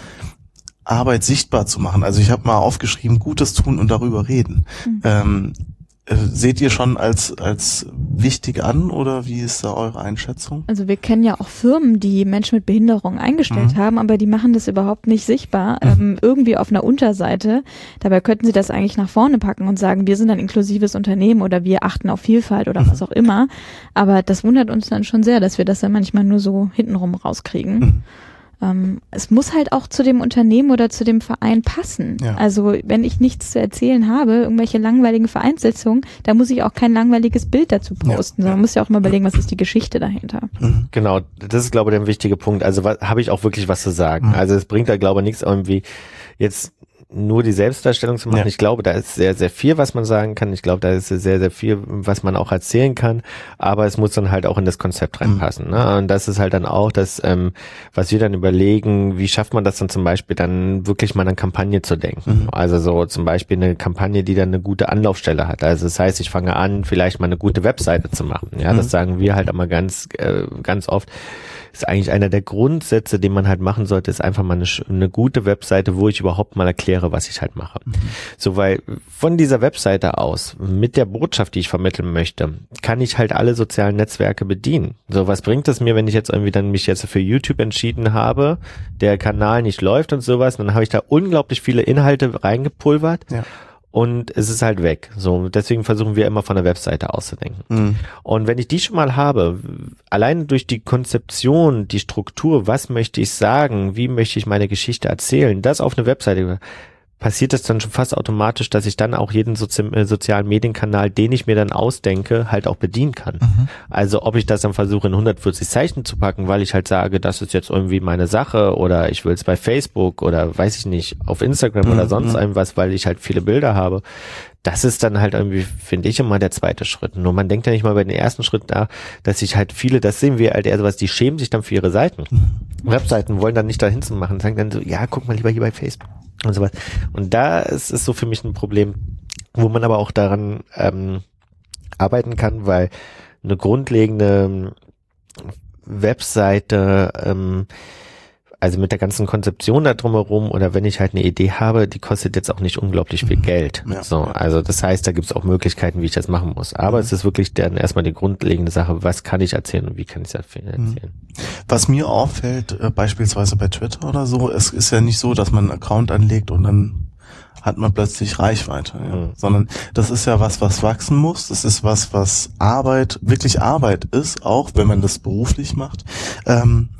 Arbeit sichtbar zu machen? Also ich habe mal aufgeschrieben, Gutes tun und darüber reden. Mhm. Ähm, Seht ihr schon als als wichtig an oder wie ist da eure Einschätzung? Also wir kennen ja auch Firmen, die Menschen mit Behinderung eingestellt mhm. haben, aber die machen das überhaupt nicht sichtbar, mhm. ähm, irgendwie auf einer Unterseite. Dabei könnten sie das eigentlich nach vorne packen und sagen, wir sind ein inklusives Unternehmen oder wir achten auf Vielfalt oder mhm. was auch immer. Aber das wundert uns dann schon sehr, dass wir das dann manchmal nur so hintenrum rauskriegen. Mhm. Ähm, es muss halt auch zu dem Unternehmen oder zu dem Verein passen. Ja. Also wenn ich nichts zu erzählen habe, irgendwelche langweiligen Vereinssitzungen, da muss ich auch kein langweiliges Bild dazu posten. Ja. Man muss ja auch mal überlegen, was ist die Geschichte dahinter. Mhm. Genau, das ist, glaube ich, der wichtige Punkt. Also habe ich auch wirklich was zu sagen. Mhm. Also es bringt da, glaube ich, nichts irgendwie jetzt nur die Selbstdarstellung zu machen. Ja. Ich glaube, da ist sehr, sehr viel, was man sagen kann. Ich glaube, da ist sehr, sehr viel, was man auch erzählen kann. Aber es muss dann halt auch in das Konzept reinpassen. Mhm. Ne? Und das ist halt dann auch das, ähm, was wir dann überlegen, wie schafft man das dann zum Beispiel dann wirklich mal an eine Kampagne zu denken. Mhm. Also so zum Beispiel eine Kampagne, die dann eine gute Anlaufstelle hat. Also das heißt, ich fange an, vielleicht mal eine gute Webseite zu machen. Ja, mhm. das sagen wir halt immer ganz, äh, ganz oft. Ist eigentlich einer der Grundsätze, den man halt machen sollte, ist einfach mal eine, eine gute Webseite, wo ich überhaupt mal erkläre, was ich halt mache. Mhm. So, weil von dieser Webseite aus, mit der Botschaft, die ich vermitteln möchte, kann ich halt alle sozialen Netzwerke bedienen. So, was bringt es mir, wenn ich jetzt irgendwie dann mich jetzt für YouTube entschieden habe, der Kanal nicht läuft und sowas, dann habe ich da unglaublich viele Inhalte reingepulvert. Ja. Und es ist halt weg. So, deswegen versuchen wir immer von der Webseite auszudenken. Mhm. Und wenn ich die schon mal habe, allein durch die Konzeption, die Struktur, was möchte ich sagen, wie möchte ich meine Geschichte erzählen, das auf eine Webseite, passiert das dann schon fast automatisch, dass ich dann auch jeden Sozi- äh, sozialen Medienkanal, den ich mir dann ausdenke, halt auch bedienen kann. Mhm. Also ob ich das dann versuche in hundertvierzig Zeichen zu packen, weil ich halt sage, das ist jetzt irgendwie meine Sache oder ich will es bei Facebook oder weiß ich nicht, auf Instagram mhm. oder sonst irgendwas, weil ich halt viele Bilder habe. Das ist dann halt irgendwie, finde ich, immer der zweite Schritt. Nur man denkt ja nicht mal bei den ersten Schritt nach, dass sich halt viele, das sehen wir halt eher sowas, die schämen sich dann für ihre Seiten. Mhm. Webseiten wollen dann nicht dahin zu machen, sagen dann so, ja, guck mal lieber hier bei Facebook und so was. Und da ist es so für mich ein Problem, wo man aber auch daran ähm, arbeiten kann, weil eine grundlegende Webseite, ähm, also mit der ganzen Konzeption da drumherum oder wenn ich halt eine Idee habe, die kostet jetzt auch nicht unglaublich viel Geld. Ja, so, also das heißt, da gibt's auch Möglichkeiten, wie ich das machen muss. Aber mhm. es ist wirklich dann erstmal die grundlegende Sache, was kann ich erzählen und wie kann ich das erzählen. Was mir auffällt, äh, beispielsweise bei Twitter oder so, es ist ja nicht so, dass man einen Account anlegt und dann hat man plötzlich Reichweite, ja. Mhm. Sondern das ist ja was, was wachsen muss. Das ist was, was Arbeit, wirklich Arbeit ist, auch wenn man das beruflich macht. Ähm,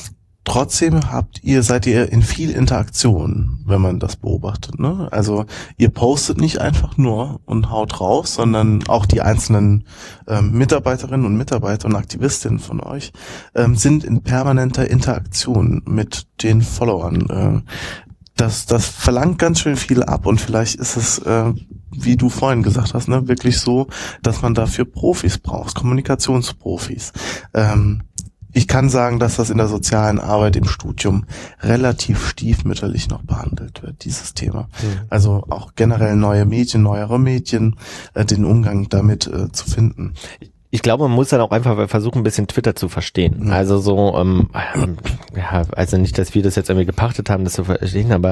Trotzdem habt ihr, seid ihr in viel Interaktion, wenn man das beobachtet, ne? Also ihr postet nicht einfach nur und haut raus, sondern auch die einzelnen ähm, Mitarbeiterinnen und Mitarbeiter und Aktivistinnen von euch ähm, sind in permanenter Interaktion mit den Followern. Äh, das, das verlangt ganz schön viel ab und vielleicht ist es, äh, wie du vorhin gesagt hast, ne, wirklich so, dass man dafür Profis braucht, Kommunikationsprofis. Ähm, Ich kann sagen, dass das in der sozialen Arbeit im Studium relativ stiefmütterlich noch behandelt wird, dieses Thema. Mhm. Also auch generell neue Medien, neuere Medien, äh, den Umgang damit äh, zu finden. Ich glaube, man muss dann auch einfach versuchen, ein bisschen Twitter zu verstehen. Mhm. Also so, ähm, ja, also nicht, dass wir das jetzt irgendwie gepachtet haben, das zu verstehen, aber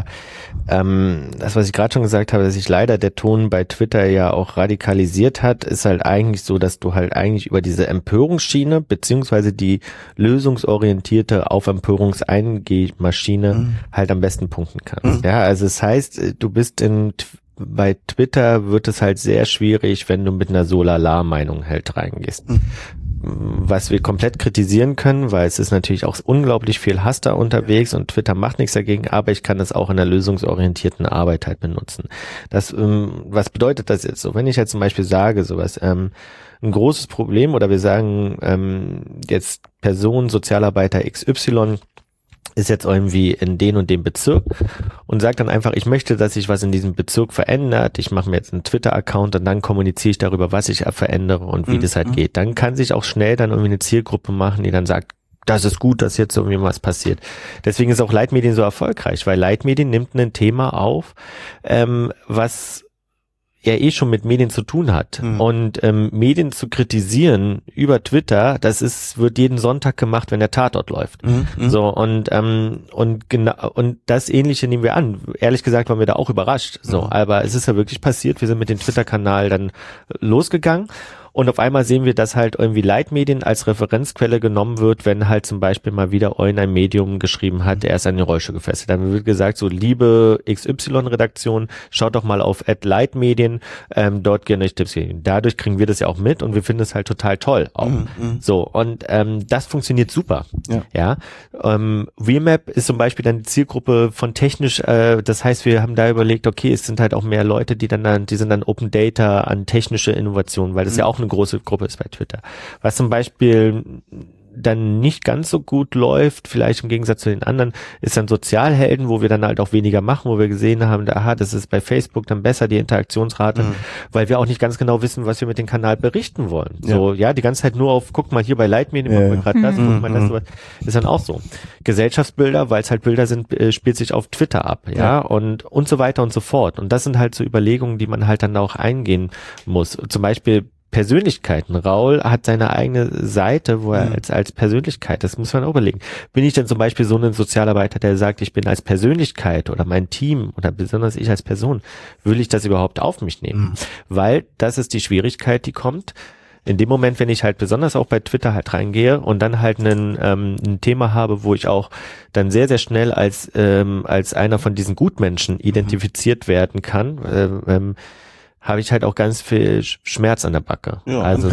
ähm, das, was ich gerade schon gesagt habe, dass sich leider der Ton bei Twitter ja auch radikalisiert hat, ist halt eigentlich so, dass du halt eigentlich über diese Empörungsschiene beziehungsweise die lösungsorientierte auf Empörungseingehmaschine mhm. halt am besten punkten kannst. Mhm. Ja, also es heißt, du bist in bei Twitter wird es halt sehr schwierig, wenn du mit einer So-Lala-Meinung halt reingehst. Mhm. Was wir komplett kritisieren können, weil es ist natürlich auch unglaublich viel Hass da unterwegs und Twitter macht nichts dagegen, aber ich kann es auch in der lösungsorientierten Arbeit halt benutzen. Das, ähm, was bedeutet das jetzt so? Wenn ich jetzt zum Beispiel sage, sowas, ähm, ein großes Problem oder wir sagen, ähm, jetzt Person, Sozialarbeiter X Y ist jetzt irgendwie in den und dem Bezirk und sagt dann einfach, ich möchte, dass sich was in diesem Bezirk verändert. Ich mache mir jetzt einen Twitter-Account und dann kommuniziere ich darüber, was ich verändere und wie mhm. das halt geht. Dann kann sich auch schnell dann irgendwie eine Zielgruppe machen, die dann sagt, das ist gut, dass jetzt irgendwie was passiert. Deswegen ist auch Leitmedien so erfolgreich, weil Leitmedien nimmt ein Thema auf, ähm, was ja eh schon mit Medien zu tun hat. Mhm. Und ähm, Medien zu kritisieren über Twitter, das ist, wird jeden Sonntag gemacht, wenn der Tatort läuft. Mhm. So, und ähm, und genau, und das Ähnliche nehmen wir an. Ehrlich gesagt waren wir da auch überrascht. So, mhm. aber es ist ja wirklich passiert. Wir sind mit dem Twitter-Kanal dann losgegangen. Und auf einmal sehen wir, dass halt irgendwie Leitmedien als Referenzquelle genommen wird, wenn halt zum Beispiel mal wieder in ein Medium geschrieben hat, er ist an den Rollstuhl gefesselt. Dann wird gesagt, so liebe X Y-Redaktion, schaut doch mal auf at Leitmedien, ähm, dort gerne euch Tipps geben. Dadurch kriegen wir das ja auch mit und wir finden es halt total toll auch. Mhm, so, und ähm, das funktioniert super. Ja. ja? Ähm, Realmap ist zum Beispiel dann die Zielgruppe von technisch, äh, das heißt, wir haben da überlegt, okay, es sind halt auch mehr Leute, die dann, dann die sind dann Open Data an technische Innovationen, weil das mhm. ja auch eine große Gruppe ist bei Twitter. Was zum Beispiel dann nicht ganz so gut läuft, vielleicht im Gegensatz zu den anderen, ist dann Sozialhelden, wo wir dann halt auch weniger machen, wo wir gesehen haben, aha, das ist bei Facebook dann besser, die Interaktionsrate, mhm. weil wir auch nicht ganz genau wissen, was wir mit dem Kanal berichten wollen. Ja. So, ja, die ganze Zeit nur auf, guck mal hier bei Leitmedien, ja. machen wir gerade das, mhm. guck mal das, sowas. Ist dann auch so. Gesellschaftsbilder, weil es halt Bilder sind, äh, spielt sich auf Twitter ab, ja, ja, und, und so weiter und so fort. Und das sind halt so Überlegungen, die man halt dann auch eingehen muss. Zum Beispiel Persönlichkeiten. Raul hat seine eigene Seite, wo er mhm. als, als Persönlichkeit, das muss man auch überlegen. Bin ich denn zum Beispiel so ein Sozialarbeiter, der sagt, ich bin als Persönlichkeit oder mein Team oder besonders ich als Person, will ich das überhaupt auf mich nehmen? Mhm. Weil das ist die Schwierigkeit, die kommt. In dem Moment, wenn ich halt besonders auch bei Twitter halt reingehe und dann halt einen, ähm, ein Thema habe, wo ich auch dann sehr, sehr schnell als, ähm, als einer von diesen Gutmenschen identifiziert mhm. werden kann, ähm, ähm, habe ich halt auch ganz viel Schmerz an der Backe. Ja, also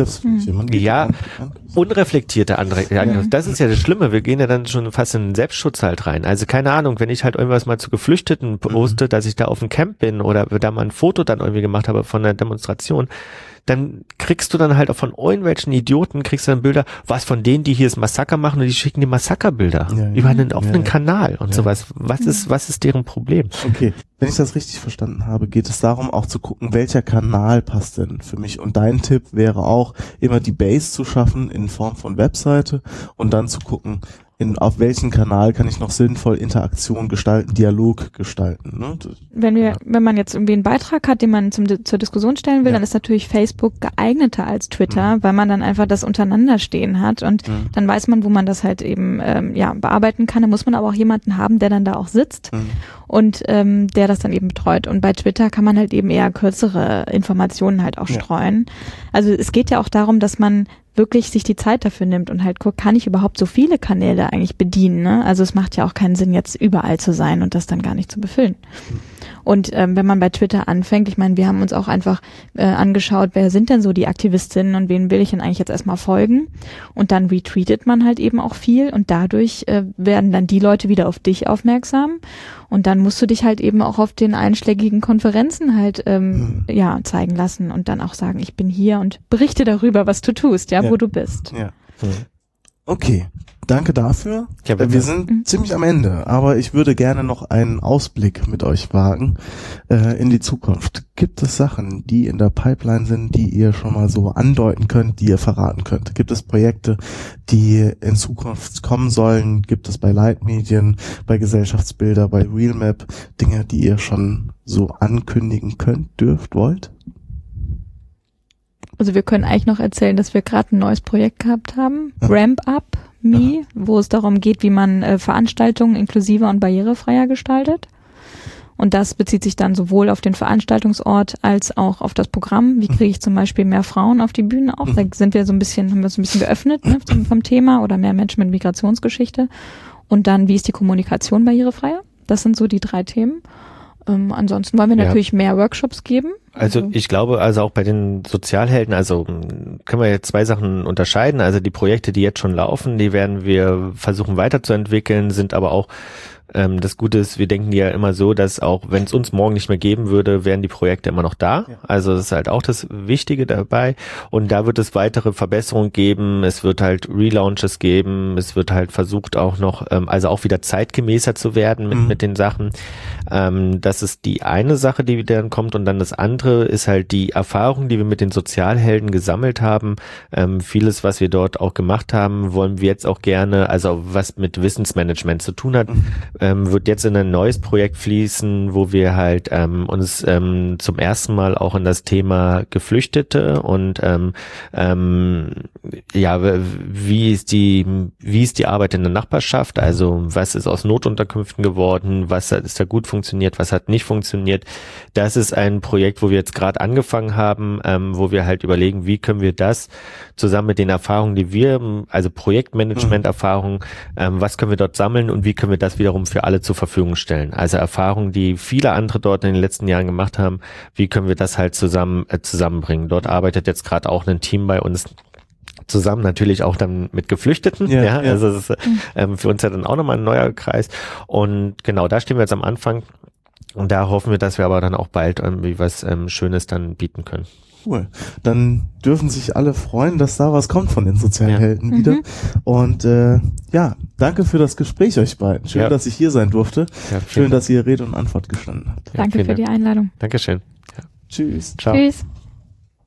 ja, unreflektierte andere. Ja. Das ist ja das Schlimme. Wir gehen ja dann schon fast in den Selbstschutz halt rein. Also keine Ahnung, wenn ich halt irgendwas mal zu Geflüchteten poste, mhm. dass ich da auf dem Camp bin oder da mal ein Foto dann irgendwie gemacht habe von einer Demonstration, dann kriegst du dann halt auch von irgendwelchen Idioten, kriegst du dann Bilder, was von denen, die hier das Massaker machen und die schicken die Massakerbilder ja, ja, über einen offenen ja, ja. Kanal und ja. sowas. Was ist, was ist deren Problem? Okay, wenn ich das richtig verstanden habe, geht es darum auch zu gucken, welcher Kanal passt denn für mich. Und dein Tipp wäre auch, immer die Base zu schaffen in Form von Webseite und dann zu gucken, in, auf welchen Kanal kann ich noch sinnvoll Interaktion gestalten, Dialog gestalten. Ne? Wenn wir, wenn man jetzt irgendwie einen Beitrag hat, den man zum, zur Diskussion stellen will, ja. dann ist natürlich Facebook geeigneter als Twitter, mhm. weil man dann einfach das untereinander stehen hat und mhm. dann weiß man, wo man das halt eben ähm, ja bearbeiten kann. Da muss man aber auch jemanden haben, der dann da auch sitzt mhm. und ähm, der das dann eben betreut. Und bei Twitter kann man halt eben eher kürzere Informationen halt auch ja. streuen. Also es geht ja auch darum, dass man wirklich sich die Zeit dafür nimmt und halt guckt, kann ich überhaupt so viele Kanäle eigentlich bedienen, ne? Also es macht ja auch keinen Sinn, jetzt überall zu sein und das dann gar nicht zu befüllen. Und ähm, wenn man bei Twitter anfängt, ich meine, wir haben uns auch einfach äh, angeschaut, wer sind denn so die Aktivistinnen und wen will ich denn eigentlich jetzt erstmal folgen? Und dann retweetet man halt eben auch viel und dadurch äh, werden dann die Leute wieder auf dich aufmerksam und dann musst du dich halt eben auch auf den einschlägigen Konferenzen halt ähm, hm. ja zeigen lassen und dann auch sagen, ich bin hier und berichte darüber, was du tust, ja, ja. wo du bist. Ja. Hm. Okay, danke dafür. Ja, wir sind mhm. ziemlich am Ende, aber ich würde gerne noch einen Ausblick mit euch wagen äh, in die Zukunft. Gibt es Sachen, die in der Pipeline sind, die ihr schon mal so andeuten könnt, die ihr verraten könnt? Gibt es Projekte, die in Zukunft kommen sollen? Gibt es bei Leitmedien, bei Gesellschaftsbilder, bei Realmap Dinge, die ihr schon so ankündigen könnt, dürft, wollt? Also wir können eigentlich noch erzählen, dass wir gerade ein neues Projekt gehabt haben, ja. Ramp Up Me, ja. wo es darum geht, wie man äh, Veranstaltungen inklusiver und barrierefreier gestaltet. Und das bezieht sich dann sowohl auf den Veranstaltungsort als auch auf das Programm. Wie kriege ich zum Beispiel mehr Frauen auf die Bühne auch? Da sind wir so ein bisschen, haben wir so ein bisschen geöffnet ne, vom, vom Thema oder mehr Menschen mit Migrationsgeschichte. Und dann, wie ist die Kommunikation barrierefreier? Das sind so die drei Themen. Ähm, ansonsten wollen wir ja. natürlich mehr Workshops geben. Also, also ich glaube, also auch bei den Sozialhelden, also können wir jetzt zwei Sachen unterscheiden. Also die Projekte, die jetzt schon laufen, die werden wir versuchen weiterzuentwickeln, sind aber auch Ähm, das Gute ist, wir denken ja immer so, dass auch wenn es uns morgen nicht mehr geben würde, wären die Projekte immer noch da. Ja. Also das ist halt auch das Wichtige dabei. Und da wird es weitere Verbesserungen geben. Es wird halt Relaunches geben. Es wird halt versucht auch noch, ähm, also auch wieder zeitgemäßer zu werden mit, mhm. mit den Sachen. Ähm, das ist die eine Sache, die dann kommt. Und dann das andere ist halt die Erfahrung, die wir mit den Sozialhelden gesammelt haben. Ähm, vieles, was wir dort auch gemacht haben, wollen wir jetzt auch gerne, also was mit Wissensmanagement zu tun hat, mhm. ähm, wird jetzt in ein neues Projekt fließen, wo wir halt ähm, uns ähm, zum ersten Mal auch in das Thema Geflüchtete und ähm, ähm, ja, wie ist die, wie ist die Arbeit in der Nachbarschaft, also was ist aus Notunterkünften geworden, was hat, ist da gut funktioniert, was hat nicht funktioniert. Das ist ein Projekt, wo wir jetzt gerade angefangen haben, ähm, wo wir halt überlegen, wie können wir das zusammen mit den Erfahrungen, die wir, also Projektmanagement-Erfahrungen, ähm, was können wir dort sammeln und wie können wir das wiederum für alle zur Verfügung stellen. Also Erfahrungen, die viele andere dort in den letzten Jahren gemacht haben, wie können wir das halt zusammen äh, zusammenbringen. Dort arbeitet jetzt gerade auch ein Team bei uns zusammen, natürlich auch dann mit Geflüchteten, ja, ja, ja. Also das ist ähm, für uns ja dann auch nochmal ein neuer Kreis und genau, da stehen wir jetzt am Anfang und da hoffen wir, dass wir aber dann auch bald irgendwie was ähm, Schönes dann bieten können. Cool. Dann dürfen sich alle freuen, dass da was kommt von den Sozialhelden ja. wieder. Mhm. Und äh, ja, danke für das Gespräch euch beiden. Schön, ja. dass ich hier sein durfte. Ja, Schön, Dank. dass ihr Rede und Antwort gestanden habt. Danke ja, für Dank. die Einladung. Dankeschön. Ja. Tschüss. Ciao. Tschüss.